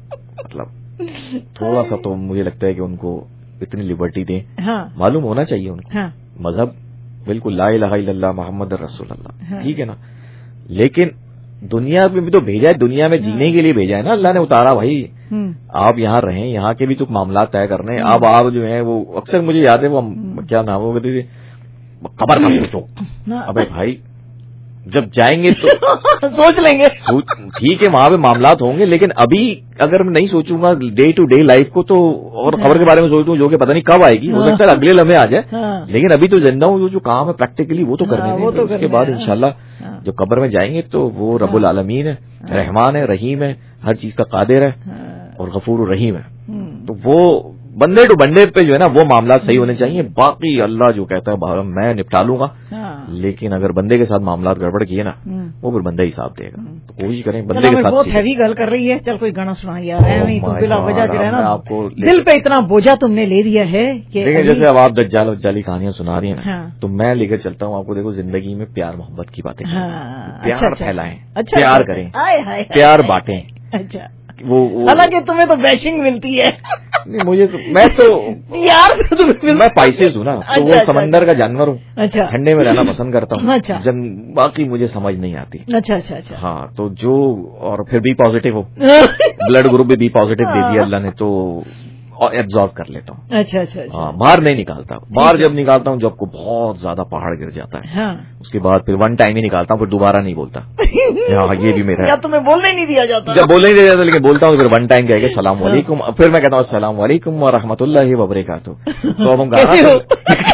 मतलब थोड़ा सा तो मुझे लगता है कि उनको इतनी लिबर्टी दें, हाँ, मालूम होना चाहिए उनको, हाँ, मजहब बिल्कुल ला इलाहा इल्लल्लाह मुहम्मद रसूलुल्लाह, हाँ, ठीक है ना, लेकिन दुनिया में भी तो भेजा है, दुनिया में जीने के लिए भेजा है ना अल्लाह ने, उतारा भाई आप यहाँ रहें, यहाँ के भी तो मामला तय करने। अब आप जो है वो अक्सर मुझे याद है वो क्या नाम हो गए खबर का सोचो। अबे भाई जब जाएंगे तो सोच लेंगे, ठीक है वहां पे मामलात होंगे, लेकिन अभी अगर मैं नहीं सोचूंगा डे टू डे लाइफ को तो, और खबर के बारे में सोचूं जो कि पता नहीं कब आएगी, हो सकता है अगले लम्हे आ जाए, लेकिन अभी तो जिंदा हूं, जो काम है प्रैक्टिकली वो तो करने में, तो उसके बाद इंशाल्लाह जो कब्र में जाएंगे तो वो रब्बुल आलमीन है, रहमान है, रहीम है, हर चीज का कादिर है और गफूर रहीम है। तो वो बंदे टू बंदे पे जो है ना वो मामला सही होने चाहिए, बाकी अल्लाह जो कहता है मैं निपटा लूंगा, लेकिन अगर बंदे के साथ मामला गड़बड़ किए ना वो फिर बंदा ही साथ देगा। तो कोशिश करें बंदे के साथ। बहुत हैवी गल कर रही है, चल कोई गाना सुना यार, बिला वजह जो है ना आपको दिल पे इतना बोझा तुमने ले लिया है कि देखिए जैसे अब आप दज्जाल वज्जाली कहानियां सुना रही है ना, तो मैं लेकर चलता हूँ आपको, देखो जिंदगी में प्यार मोहब्बत की बातें, प्यार फैलाएं, प्यार करें, प्यार बांटें। अच्छा वो हालांकि तुम्हें तो बैशिंग मिलती है। नहीं मुझे तो मैं तो यार मैं पाइसेस हूँ ना, तो अच्छा, वो अच्छा, समंदर का जानवर हूँ, अच्छा ठंडे में रहना पसंद करता हूँ, अच्छा जन बाकी मुझे समझ नहीं आती। अच्छा अच्छा अच्छा हाँ तो जो और फिर बी पॉजिटिव हो ब्लड ग्रुप भी बी पॉजिटिव दे दिया अल्लाह ने, तो एब्जॉर्ब कर लेता हूँ। अच्छा अच्छा अच्छा हाँ बाहर नहीं निकालता, बाहर जब निकालता हूँ जब को बहुत ज्यादा पहाड़ गिर जाता है, हाँ। उसके बाद फिर वन टाइम ही निकालता हूँ, फिर दोबारा नहीं बोलता। हाँ ये भी मेरा या तुम्हें बोलने नहीं दिया जाता? जब बोलने नहीं दिया जाता लेकिन बोलता हूँ, फिर वन टाइम कह के सलाम वालेकुम, फिर मैं कहता हूँ अस्सलाम वालेकुम व रहमतुल्लाहि व बरकातुहू। तो अब हम गाना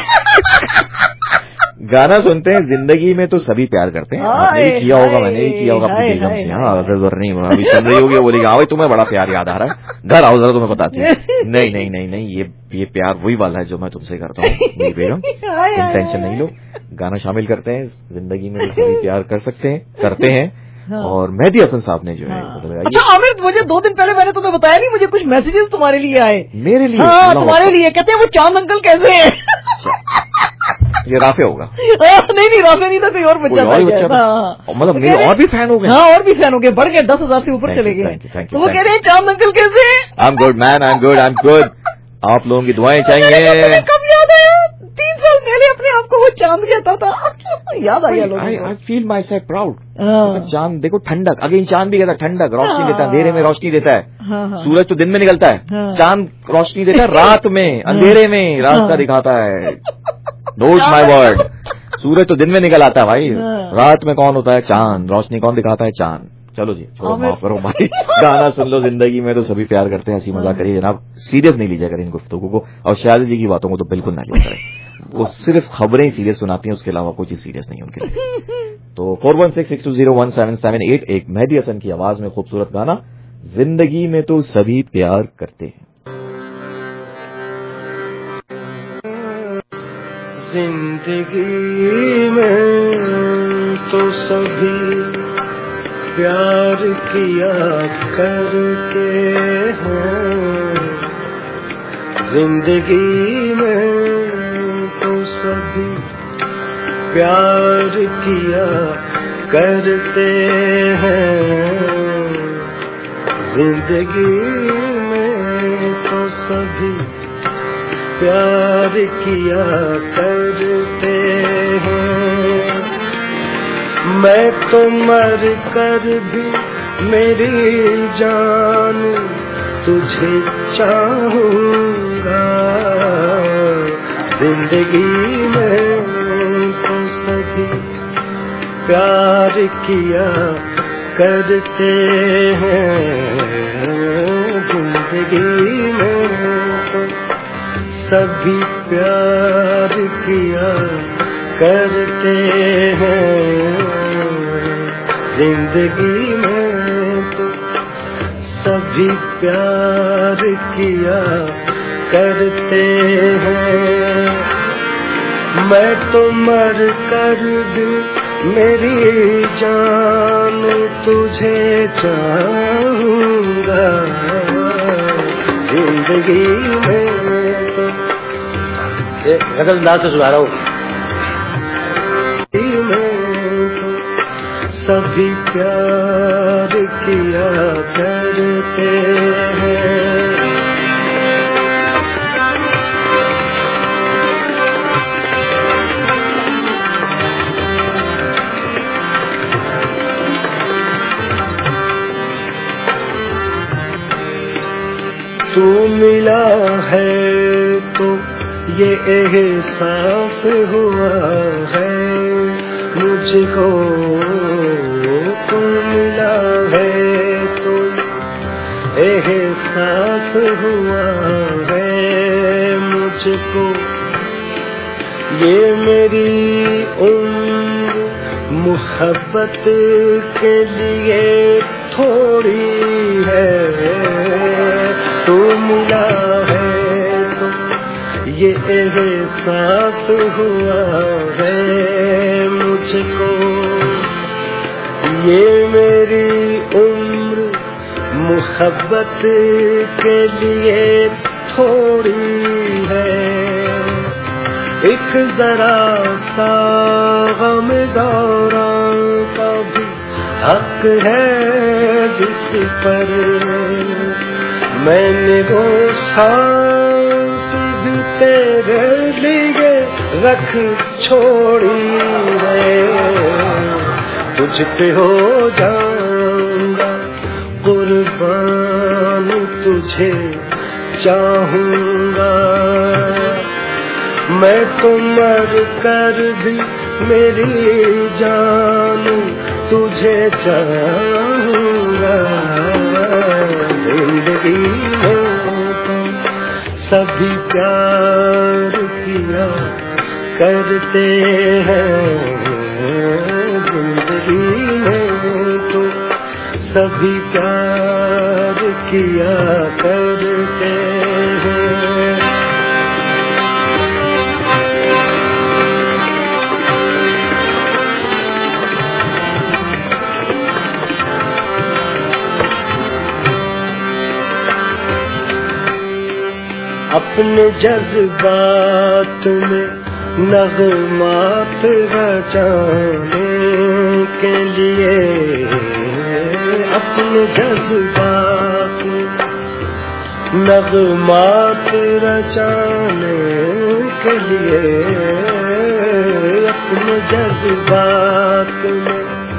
गाना सुनते हैं। जिंदगी में तो सभी प्यार करते हैं, आपने भी किया होगा, मैंने भी किया होगा अपनी बेगम से। हाँ अगर नहीं अभी सुन रही होगी बोलेगी हाँ भाई तुम्हें बड़ा प्यार याद आ रहा है, घर आओ जरा तुम्हें बताती हूँ। नहीं नहीं नहीं नहीं ये ये प्यार वही वाला है जो मैं तुमसे करता हूँ मेरी बेगम, तुम टेंशन नहीं लो। गाना शामिल करते हैं, जिंदगी में तो सभी प्यार कर सकते हैं, करते हैं। हाँ। और मेहदी हसन साहब ने जो है हाँ। अच्छा आमिर मुझे दो दिन पहले मैंने तुम्हें बताया नहीं, मुझे कुछ मैसेजेस तुम्हारे लिए आए। मेरे लिए? हाँ तुम्हारे लिए, कहते हैं वो चांद अंकल कैसे है? ये राफे होगा? नहीं नहीं राफे नहीं था, कोई और बच्चा था। मतलब मेरे और भी फैन हो गए? हाँ और भी फैन हो गए, बढ़ गए, दस हजार से ऊपर चले गए। तो वो कह रहे हैं चांद अंकल कैसे? I am good man, I am good, I am good. आप लोगों की दुआएं चाहिए। कब याद आया? تین سال پہلے اپنے آپ کو وہ چاند کہتا تھا. یاد آ گیا لوگوں کو. I feel myself proud. چاند دیکھو ٹھنڈک, اگین چاند بھی کہتا ہے ٹھنڈک, روشنی دیتا ہے, اندھیرے میں روشنی دیتا ہے. سورج تو دن میں نکلتا ہے, چاند روشنی دیتا ہے رات میں, اندھیرے میں راستہ دکھاتا ہے. نوٹ مائی ورڈ, سورج تو دن میں نکل آتا ہے بھائی, رات میں کون ہوتا ہے چاند, روشنی کون دکھاتا ہے چاند. چلو جی چھوڑو معاف کرو بھائی, گانا سن لو, زندگی میں تو سبھی پیار کرتے ہیں, ہنسی مذاق کریے جناب, سیریس نہیں لیجیے کریں ان گفتگو کو, اور شاہد جی کی باتوں کو تو بالکل نہ لیا کریں, وہ صرف خبریں سیریس سناتی ہیں, اس کے علاوہ کوئی چیز سیریس نہیں ان کے لیے. تو four one six six two zero one seven seven eight ایک مہدی حسن کی آواز میں خوبصورت گانا زندگی میں تو سبھی پیار کرتے ہیں. زندگی میں تو سبھی پیار کیا کرتے ہیں, زندگی میں تو سبھی پیار کیا کرتے ہیں, زندگی میں تو سبھی پیار کیا کرتے ہیں. میں تو مر کر بھی میری جان تجھے چاہوں گا, زندگی میں تو سبھی پیار کیا کرتے ہیں, زندگی میں تو سبھی پیار کیا کرتے ہیں, زندگی میں تو سبھی پیار کیا کرتے ہیں. میں تو مر کر بھی میری جان تجھے چاہوں گا, زندگی میں تو غزل انداز سے سنا رہا ہوں, سبھی پیار کیا کرتے ہیں. تو ملا ہے تو یہ احساس ہوا ہے مجھ کو, تو ملا ہے تو احساس ہوا ہے مجھ کو, یہ میری عمر محبت کے لیے تھوڑی ہے, تو ملا ہے تو یہ احساس ہوا ہے مجھ کو, یہ میری عمر محبت کے لیے تھوڑی ہے, ایک ذرا سا غم دوران کا بھی حق ہے جس پر میں نے وہ سانس بھی تیرے لیے رکھ چھوڑی ہے, تجھ پہ ہو جاؤں گا قربان تجھے چاہوں گا, میں تو مر کر بھی میری جان تجھے چاہوں گا, زندگی میں تو سبھی پیار کیا کرتے ہیں, زندگی میں تو سبھی پیار کیا کرتے ہیں. اپنے جذبات میں نغمات رچانے کے لیے, اپنے جذبات میں نغمات رچانے کے لیے اپنے جذبات میں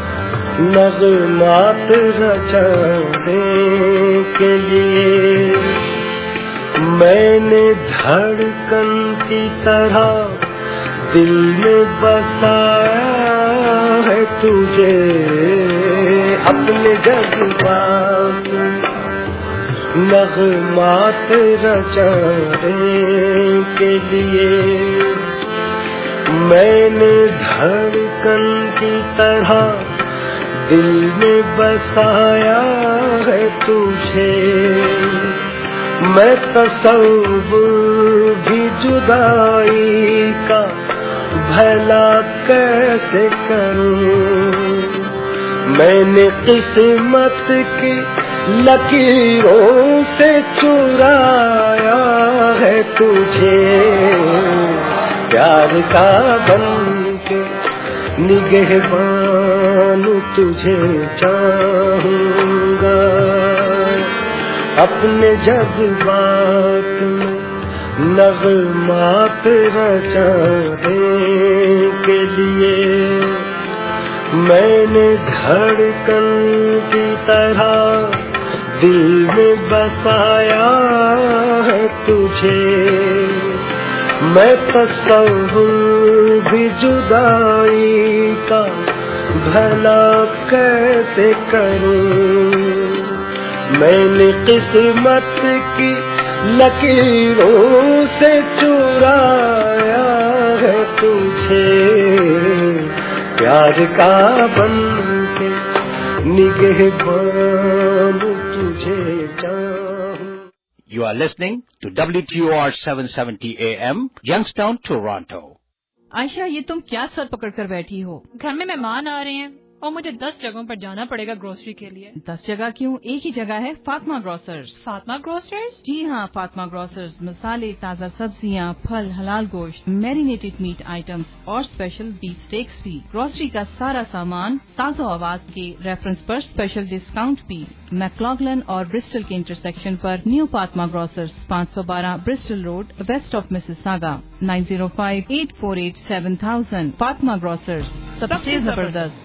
نغمات رچانے کے لیے میں نے دھڑکن کی طرح دل میں بسایا ہے تجھے اپنے جذبات نغمات رچانے کے لیے میں نے دھڑکن کی طرح دل میں بسایا ہے تجھے میں تصور بھی جدائی کا بھلا کیسے کروں میں نے قسمت کی لکیروں سے چرایا ہے تجھے پیار کا بن کے نگہبان تجھے چاہوں گا اپنے جذبات میں نغمات رچانے کے لیے میں نے دھڑکن کی طرح دل میں بسایا ہے تجھے میں تصور بھی جدائی کا بھلا کیسے کروں میں نے قسمت کی لکیروں سے چرایا ہے تجھے پیار کا بن کے نگہبان تجھے چاہوں. You are listening to W T O R seven seventy A M, Youngstown, Toronto. عائشہ یہ تم کیا سر پکڑ کر بیٹھی ہو؟ گھر میں مہمان آ رہے ہیں اور مجھے دس جگہوں پر جانا پڑے گا گروسری کے لیے. دس جگہ کیوں؟ ایک ہی جگہ ہے فاطمہ گروسرز. فاطمہ گروسرز؟ جی ہاں، فاطمہ گروسرز مسالے، تازہ سبزیاں، پھل، حلال گوشت، میرینیٹڈ میٹ آئٹمس اور اسپیشل بیف اسٹیکس بھی. گروسری کا سارا سامان ساز و آواز کے ریفرنس پر اسپیشل ڈسکاؤنٹ بھی. میکلاگلن اور برسٹل کے انٹرسیکشن پر نیو فاطمہ گروسرز، پانچ سو بارہ Bristol road, west of Mississauga. Nine zero five eight four eight seven thousand. Fatima grocers, سب سے زبردست.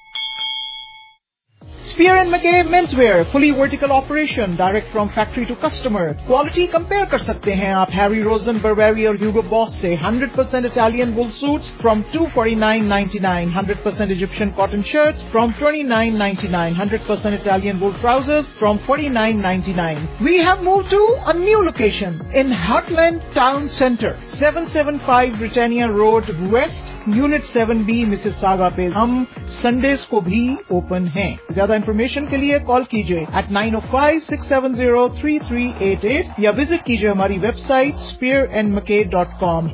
Spear and McKay Menswear, fully vertical operation, direct from factory to customer. Quality compare kar sakte hain aap Harry Rosen, Burberry और Hugo Boss से. one hundred percent Italian wool suits from two forty-nine ninety-nine. one hundred percent Egyptian cotton shirts from twenty-nine ninety-nine. one hundred percent Italian wool trousers from forty-nine ninety-nine. We have moved to a new location in Heartland Town Center, seven seventy-five Britannia Road West, Unit seven B, Mississauga पे. हम Sundays को भी open हैं. ज़्यादा information کے لیے call کیجیے eight nine O five six seven zero three three eight eight یا وزٹ کیجیے ہماری website spear and Mackay dot com.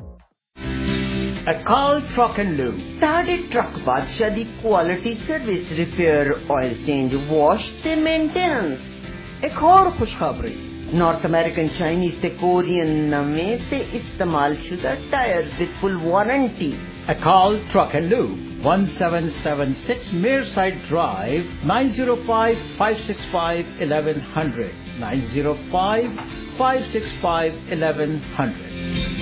Akal truck and lube ساڑھے ٹرک بادشاہ the quality service repair oil change wash تے maintenance. ایک اور خوشخبری North American Chinese تے کورین نویں تے استعمال شدہ tyre with full warranty. Akal Truck and Lube, one seven seven six Mearside Drive, nine zero five, five six five, eleven hundred, nine zero five, five six five, eleven hundred.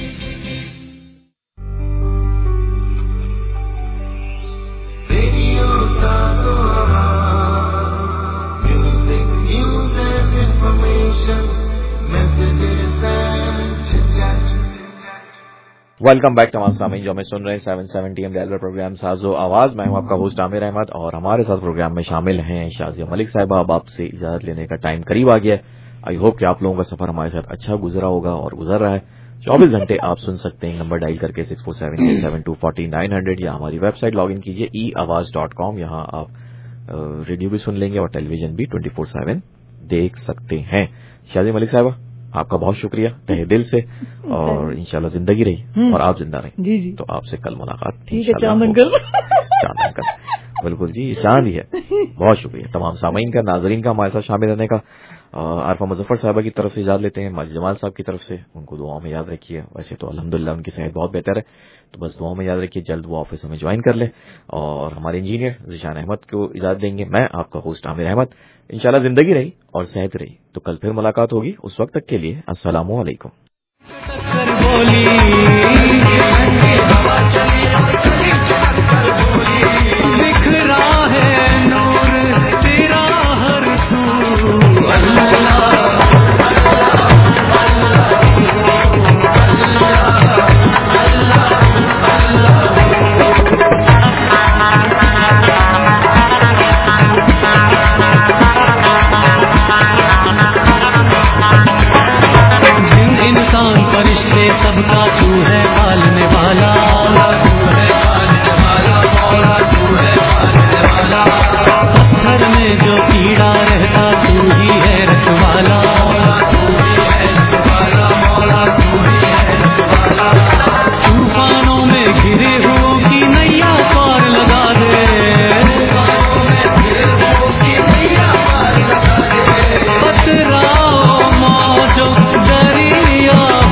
Radio Satora, music, news and information, messages and chit-chat. Welcome back تمام سامعین جو ہمیں سن رہے ہیں seven seventy M railway programme ساز و آواز. میں ہوں آپ کا ہوسٹ عامر احمد اور ہمارے ساتھ پروگرام میں شامل ہیں شازیہ ملک صاحبہ. اب آپ سے اجازت لینے کا ٹائم قریب آ گیا ہے. آئی ہوپ کہ آپ لوگوں کا سفر ہمارے ساتھ اچھا گزرا ہوگا اور گزر رہا ہے. چوبیس گھنٹے آپ سن سکتے ہیں نمبر ڈائل کر کے six four seven eight seven two forty nine hundred یا ہماری ویب سائٹ لاگ ان کیجیے ای آواز ڈاٹ کام. یہاں آپ ریڈیو بھی سن لیں گے اور ٹیلی ویژن بھی ٹوئنٹی فور سیون دیکھ سکتے ہیں. شازیہ ملک صاحبہ آپ کا بہت شکریہ تہ دل سے اور انشاءاللہ زندگی رہی اور آپ زندہ رہیں. جی جی تو آپ سے کل ملاقات تھی. چاند انکل چاند انکل بالکل جی یہ چاند ہی ہے. بہت شکریہ تمام سامعین کا ناظرین کا ہمارے ساتھ شامل رہنے کا. आरफा मुजफ्फर साहबा की तरफ से इजाज़त लेते हैं, माजिद जमाल साहब की तरफ से उनको दुआओं में याद रखिए। वैसे तो अल्हम्दुलिल्लाह उनकी सेहत बहुत बेहतर है, तो बस दुआओं में याद रखिए, जल्द वो ऑफिस हमें ज्वाइन कर ले। और हमारे इंजीनियर ज़ीशान अहमद को इजाज़त देंगे। मैं आपका होस्ट आमिर अहमद। इंशाल्लाह जिंदगी रही और सेहत रही तो कल फिर मुलाकात होगी। उस वक्त तक के लिए अस्सलामु अलैकुम। सबका तू है पालने वाला, तू है पालने वाला, मौला तू है पालने वाला। पत्थर में जो कीड़ा रहता तू ही है रखवाला, मौला तू ही है रखवाला, मौला तू ही है रखवाला। तूफानों में घिरे हुओं की नैया पार लगा दे, तूफानों में घिरे हुओं की नैया पार लगा दे। पथराओ मौजों दरिया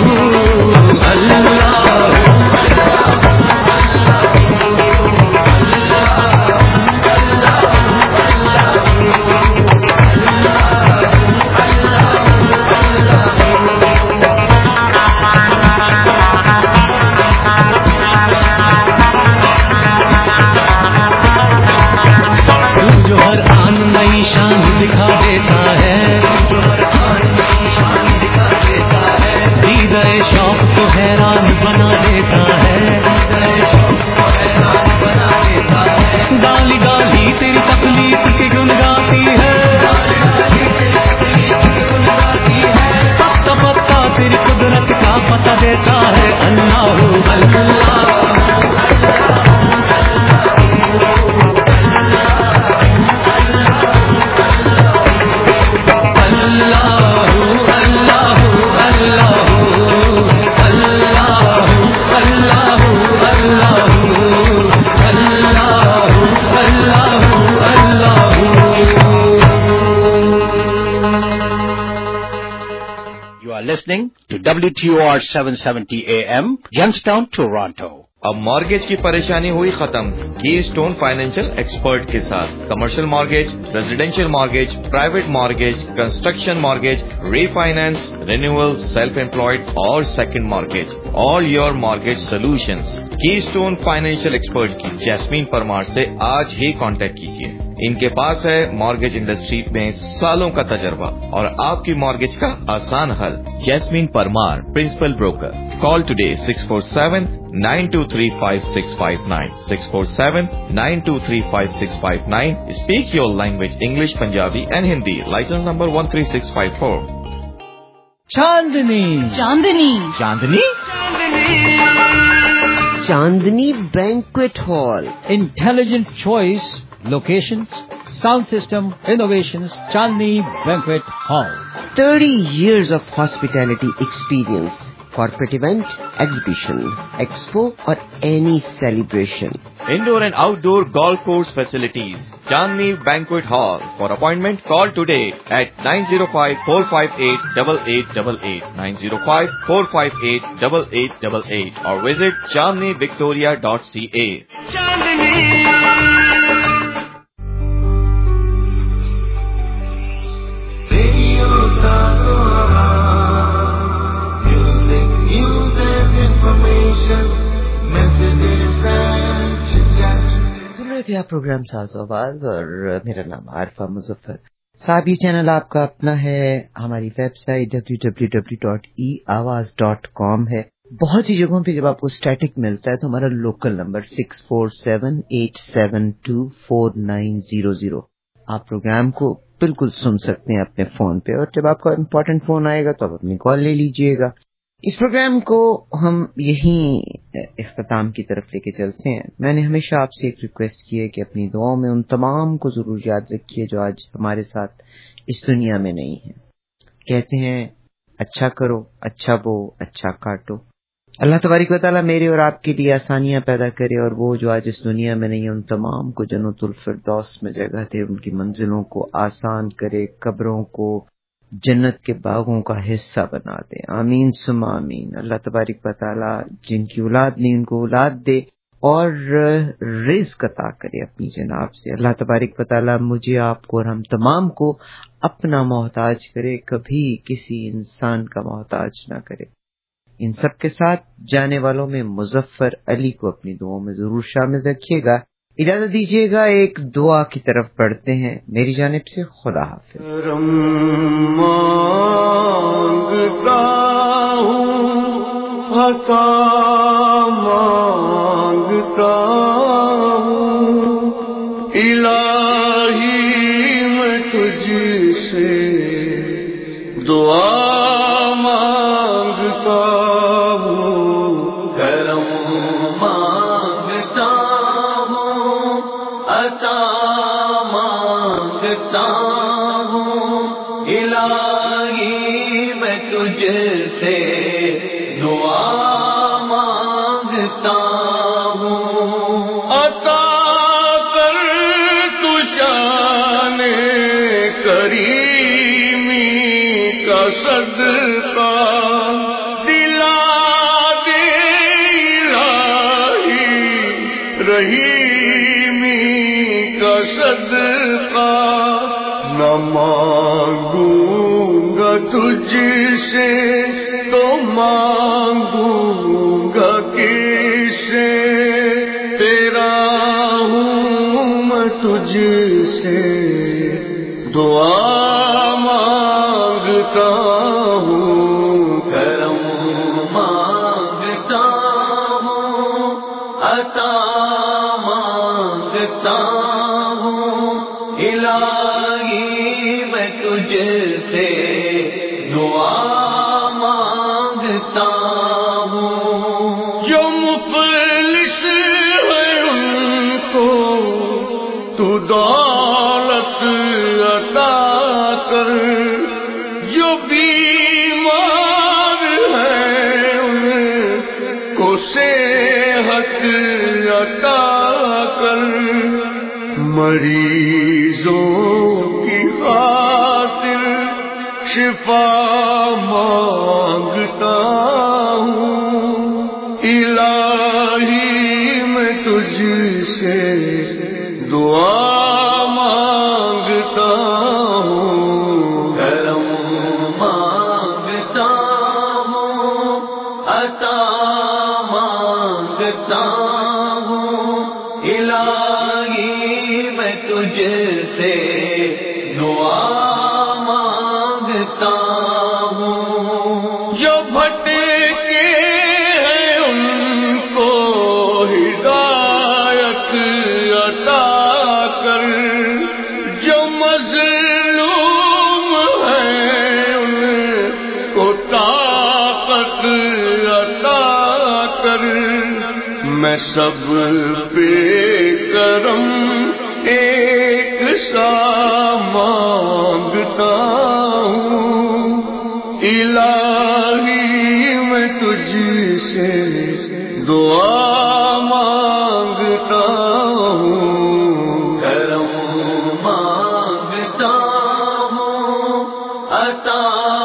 जो हर आन नई शान दिखा देता है, जो हर आन नई शान दिखा देता है। दीदाए शौक को हैरान बना देता है, दीदाए शौक को हैरान बना देता है। गाली गाली तेरी तकलीफ की गुन गाती है, गाली गाली तेरी तकलीफ की गुन गाती है। पत्ता पत्ता तेरी कुदरत का पता देता है। अल्लाह अल्लाह listening to W T O R seven seventy A M, Youngstown, Toronto. अब मॉर्गेज की परेशानी हुई खत्म की स्टोन फाइनेंशियल एक्सपर्ट के साथ। Commercial mortgage, residential mortgage, private mortgage, construction mortgage, refinance, renewal, self employed और second mortgage, all your mortgage solutions. Keystone financial expert की जैस्मीन परमार से आज ही कांटेक्ट कीजिए। इनके पास है मॉर्गेज इंडस्ट्री में सालों का तजर्बा और आपकी मॉर्गेज का आसान हल। Jasmine Parmar, principal broker. Call today six four seven nine two three five six five nine, six four seven nine two three five six five nine. Speak your language English, Punjabi and Hindi. Licence number one three six five four. Chandni Chandni Chandni Chandni banquet hall, intelligent choice, locations, sound system, innovations, Chandni Banquet Hall. thirty years of hospitality experience. Corporate event, exhibition, expo or any celebration. Indoor and outdoor golf course facilities. Chandni Banquet Hall. For appointment, call today at nine zero five, four five eight, eight eight eight eight, nine zero five, four five eight, eight eight eight eight or visit chandni victoria dot c a. सुन रहे थे आप programme साज़ो आवाज और मेरा नाम आरफा मुजफ्फर साहब। ये चैनल आपका अपना है, हमारी website W W W dot E आवाज डॉट कॉम है। बहुत सी जगहों पे जब आपको स्टैटिक मिलता है तो हमारा local number six four seven eight seven two four nine zero zero, आप प्रोग्राम को बिल्कुल सुन सकते हैं अपने फोन पे। और जब आपका इम्पोर्टेंट फोन आएगा तो आप अपनी कॉल ले लीजिएगा। इस प्रोग्राम को हम यहीं इख्तिताम की तरफ लेके चलते हैं। मैंने हमेशा आपसे एक रिक्वेस्ट की है कि अपनी दुआओं में उन तमाम को जरूर याद रखिए जो आज हमारे साथ इस दुनिया में नहीं है। कहते हैं अच्छा करो, अच्छा बो, अच्छा काटो। अल्लाह तबारिक व तआला मेरे और आपके लिए आसानियां पैदा करे और वो जो आज इस दुनिया में नहीं है उन तमाम को जन्नतुल फिरदौस में जगह दे, उनकी मंजिलों को आसान करे, कब्रों को जन्नत के बागों का हिस्सा बना दे। आमीन सुमा आमीन। अल्लाह तबारक व तआला जिनकी औलाद नहीं उनको औलाद दे और रिज़्क अता करे अपनी जनाब से। अल्लाह तबारक व तआला मुझे आपको और हम तमाम को अपना मोहताज करे, कभी किसी इंसान का मोहताज ना करे। इन सब के साथ जाने वालों में मुजफ्फर अली को अपनी दुआओं में जरूर शामिल रखिएगा। इजाजत दीजिएगा, एक दुआ की तरफ बढ़ते हैं मेरी जानिब से। खुदा हाफिज। मांगता हूँ अता मांगता हूँ इलाही मैं तुझसे दुआ मांगता हूँ करम मांगता हूँ अता मांगता हूँ इलाही मैं तुझसे दुआ मांगता हूँ अता कर तू शाने करीमी का सदका दिला दे इलाही रहीमी का सदका न मांगूंगा तुझसे तो मांगूंगा किससे तेरा हूँ मैं तुझसे दुआ मांगता हूँ करम मांगता हूँ अता मांगता हूँ इलाही मैं तुझसे दुआ मांगता हूँ जो मुफलिस है उनको तू दौलत अता कर जो बीमार है उनको सेहत अता कर मरीजों की खातिर शिफा मांगता हूँ इलाही मैं तुझसे दुआ मांगता हूँ करम मांगता हूँ अता मांगता हूँ इलाही मैं तुझसे दुआ मांगता हूँ जो भटके हैं उनको हिदायत अता कर जो मजलूम हैं उनको ताकत अता कर मैं सब पे करम एक सा मांगता हूँ इलाही मैं तुझसे दुआ मांगता हूँ करम मांगता हूँ अता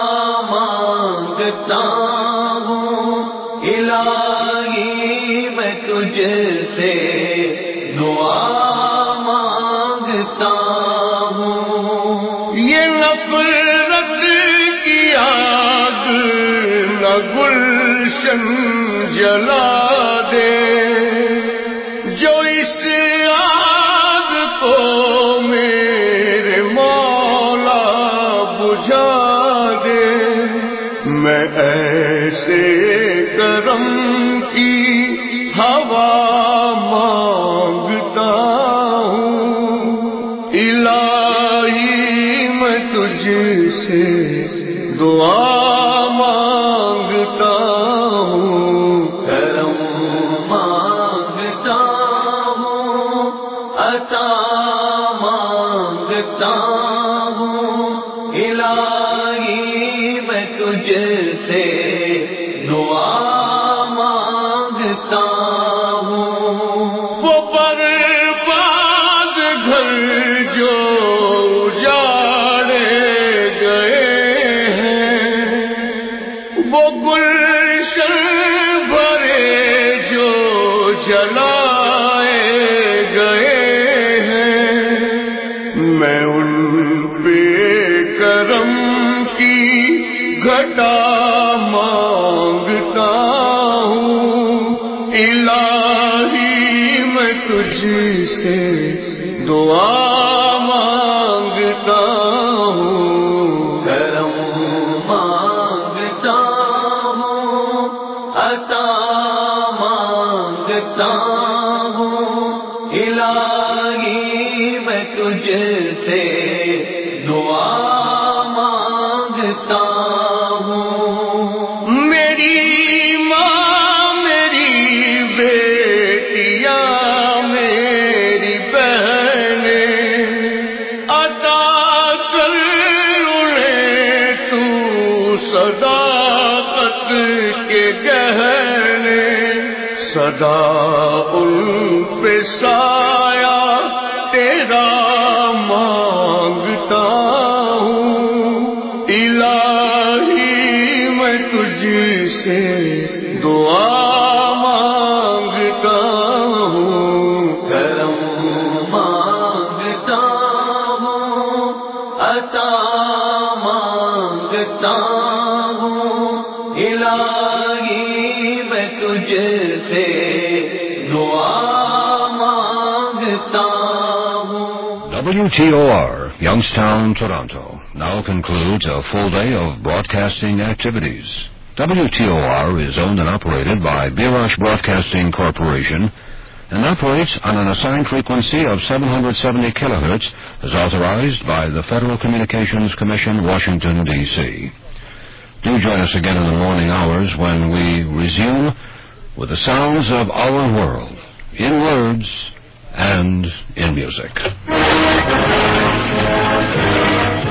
मांगता हूँ इलाही मैं तुझसे दुआ मांगता हूँ ये नफरत की आग न गुलशन जला दे जो इस आग को मेरे मौला बुझा दे मैं ऐसे करम की हवा मांगता हूँ इलाही मैं तुझसे दुआ मांगता हूँ करम मांगता हूँ अता मांगता हूँ इलाही मैं तुझसे दुआ मांगता हूँ वो बर्बाद घर जो उजाड़े गए गुलशन भरे जो जलाए गए हैं मैं उन पे करम की घटा मांगता हूँ इलाही मैं तुझसे दुआ मांगता हूँ करम मांगता हूँ अता मांगता हूँ इलाही मैं तुझसे दुआ मांगता हूँ मेरी माँ मेरी बेटियाँ मेरी बहनें अता कर उन्हें तू सदाकत के गहने सदा उन पे साया तेरा मांगता हूँ इलाही मैं तुझसे दुआ मांगता हूँ करम मांगता हूँ अता मांगता हूँ इलाही मैं तुझसे दुआ मांगता हूँ। W T O R, Youngstown, Toronto, now concludes a full day of broadcasting activities. W T O R is owned and operated by Birash Broadcasting Corporation and operates on an assigned frequency of seven hundred seventy kilohertz as authorized by the Federal Communications Commission, Washington, D C Do join us again in the morning hours when we resume with the sounds of our world, in words and in music.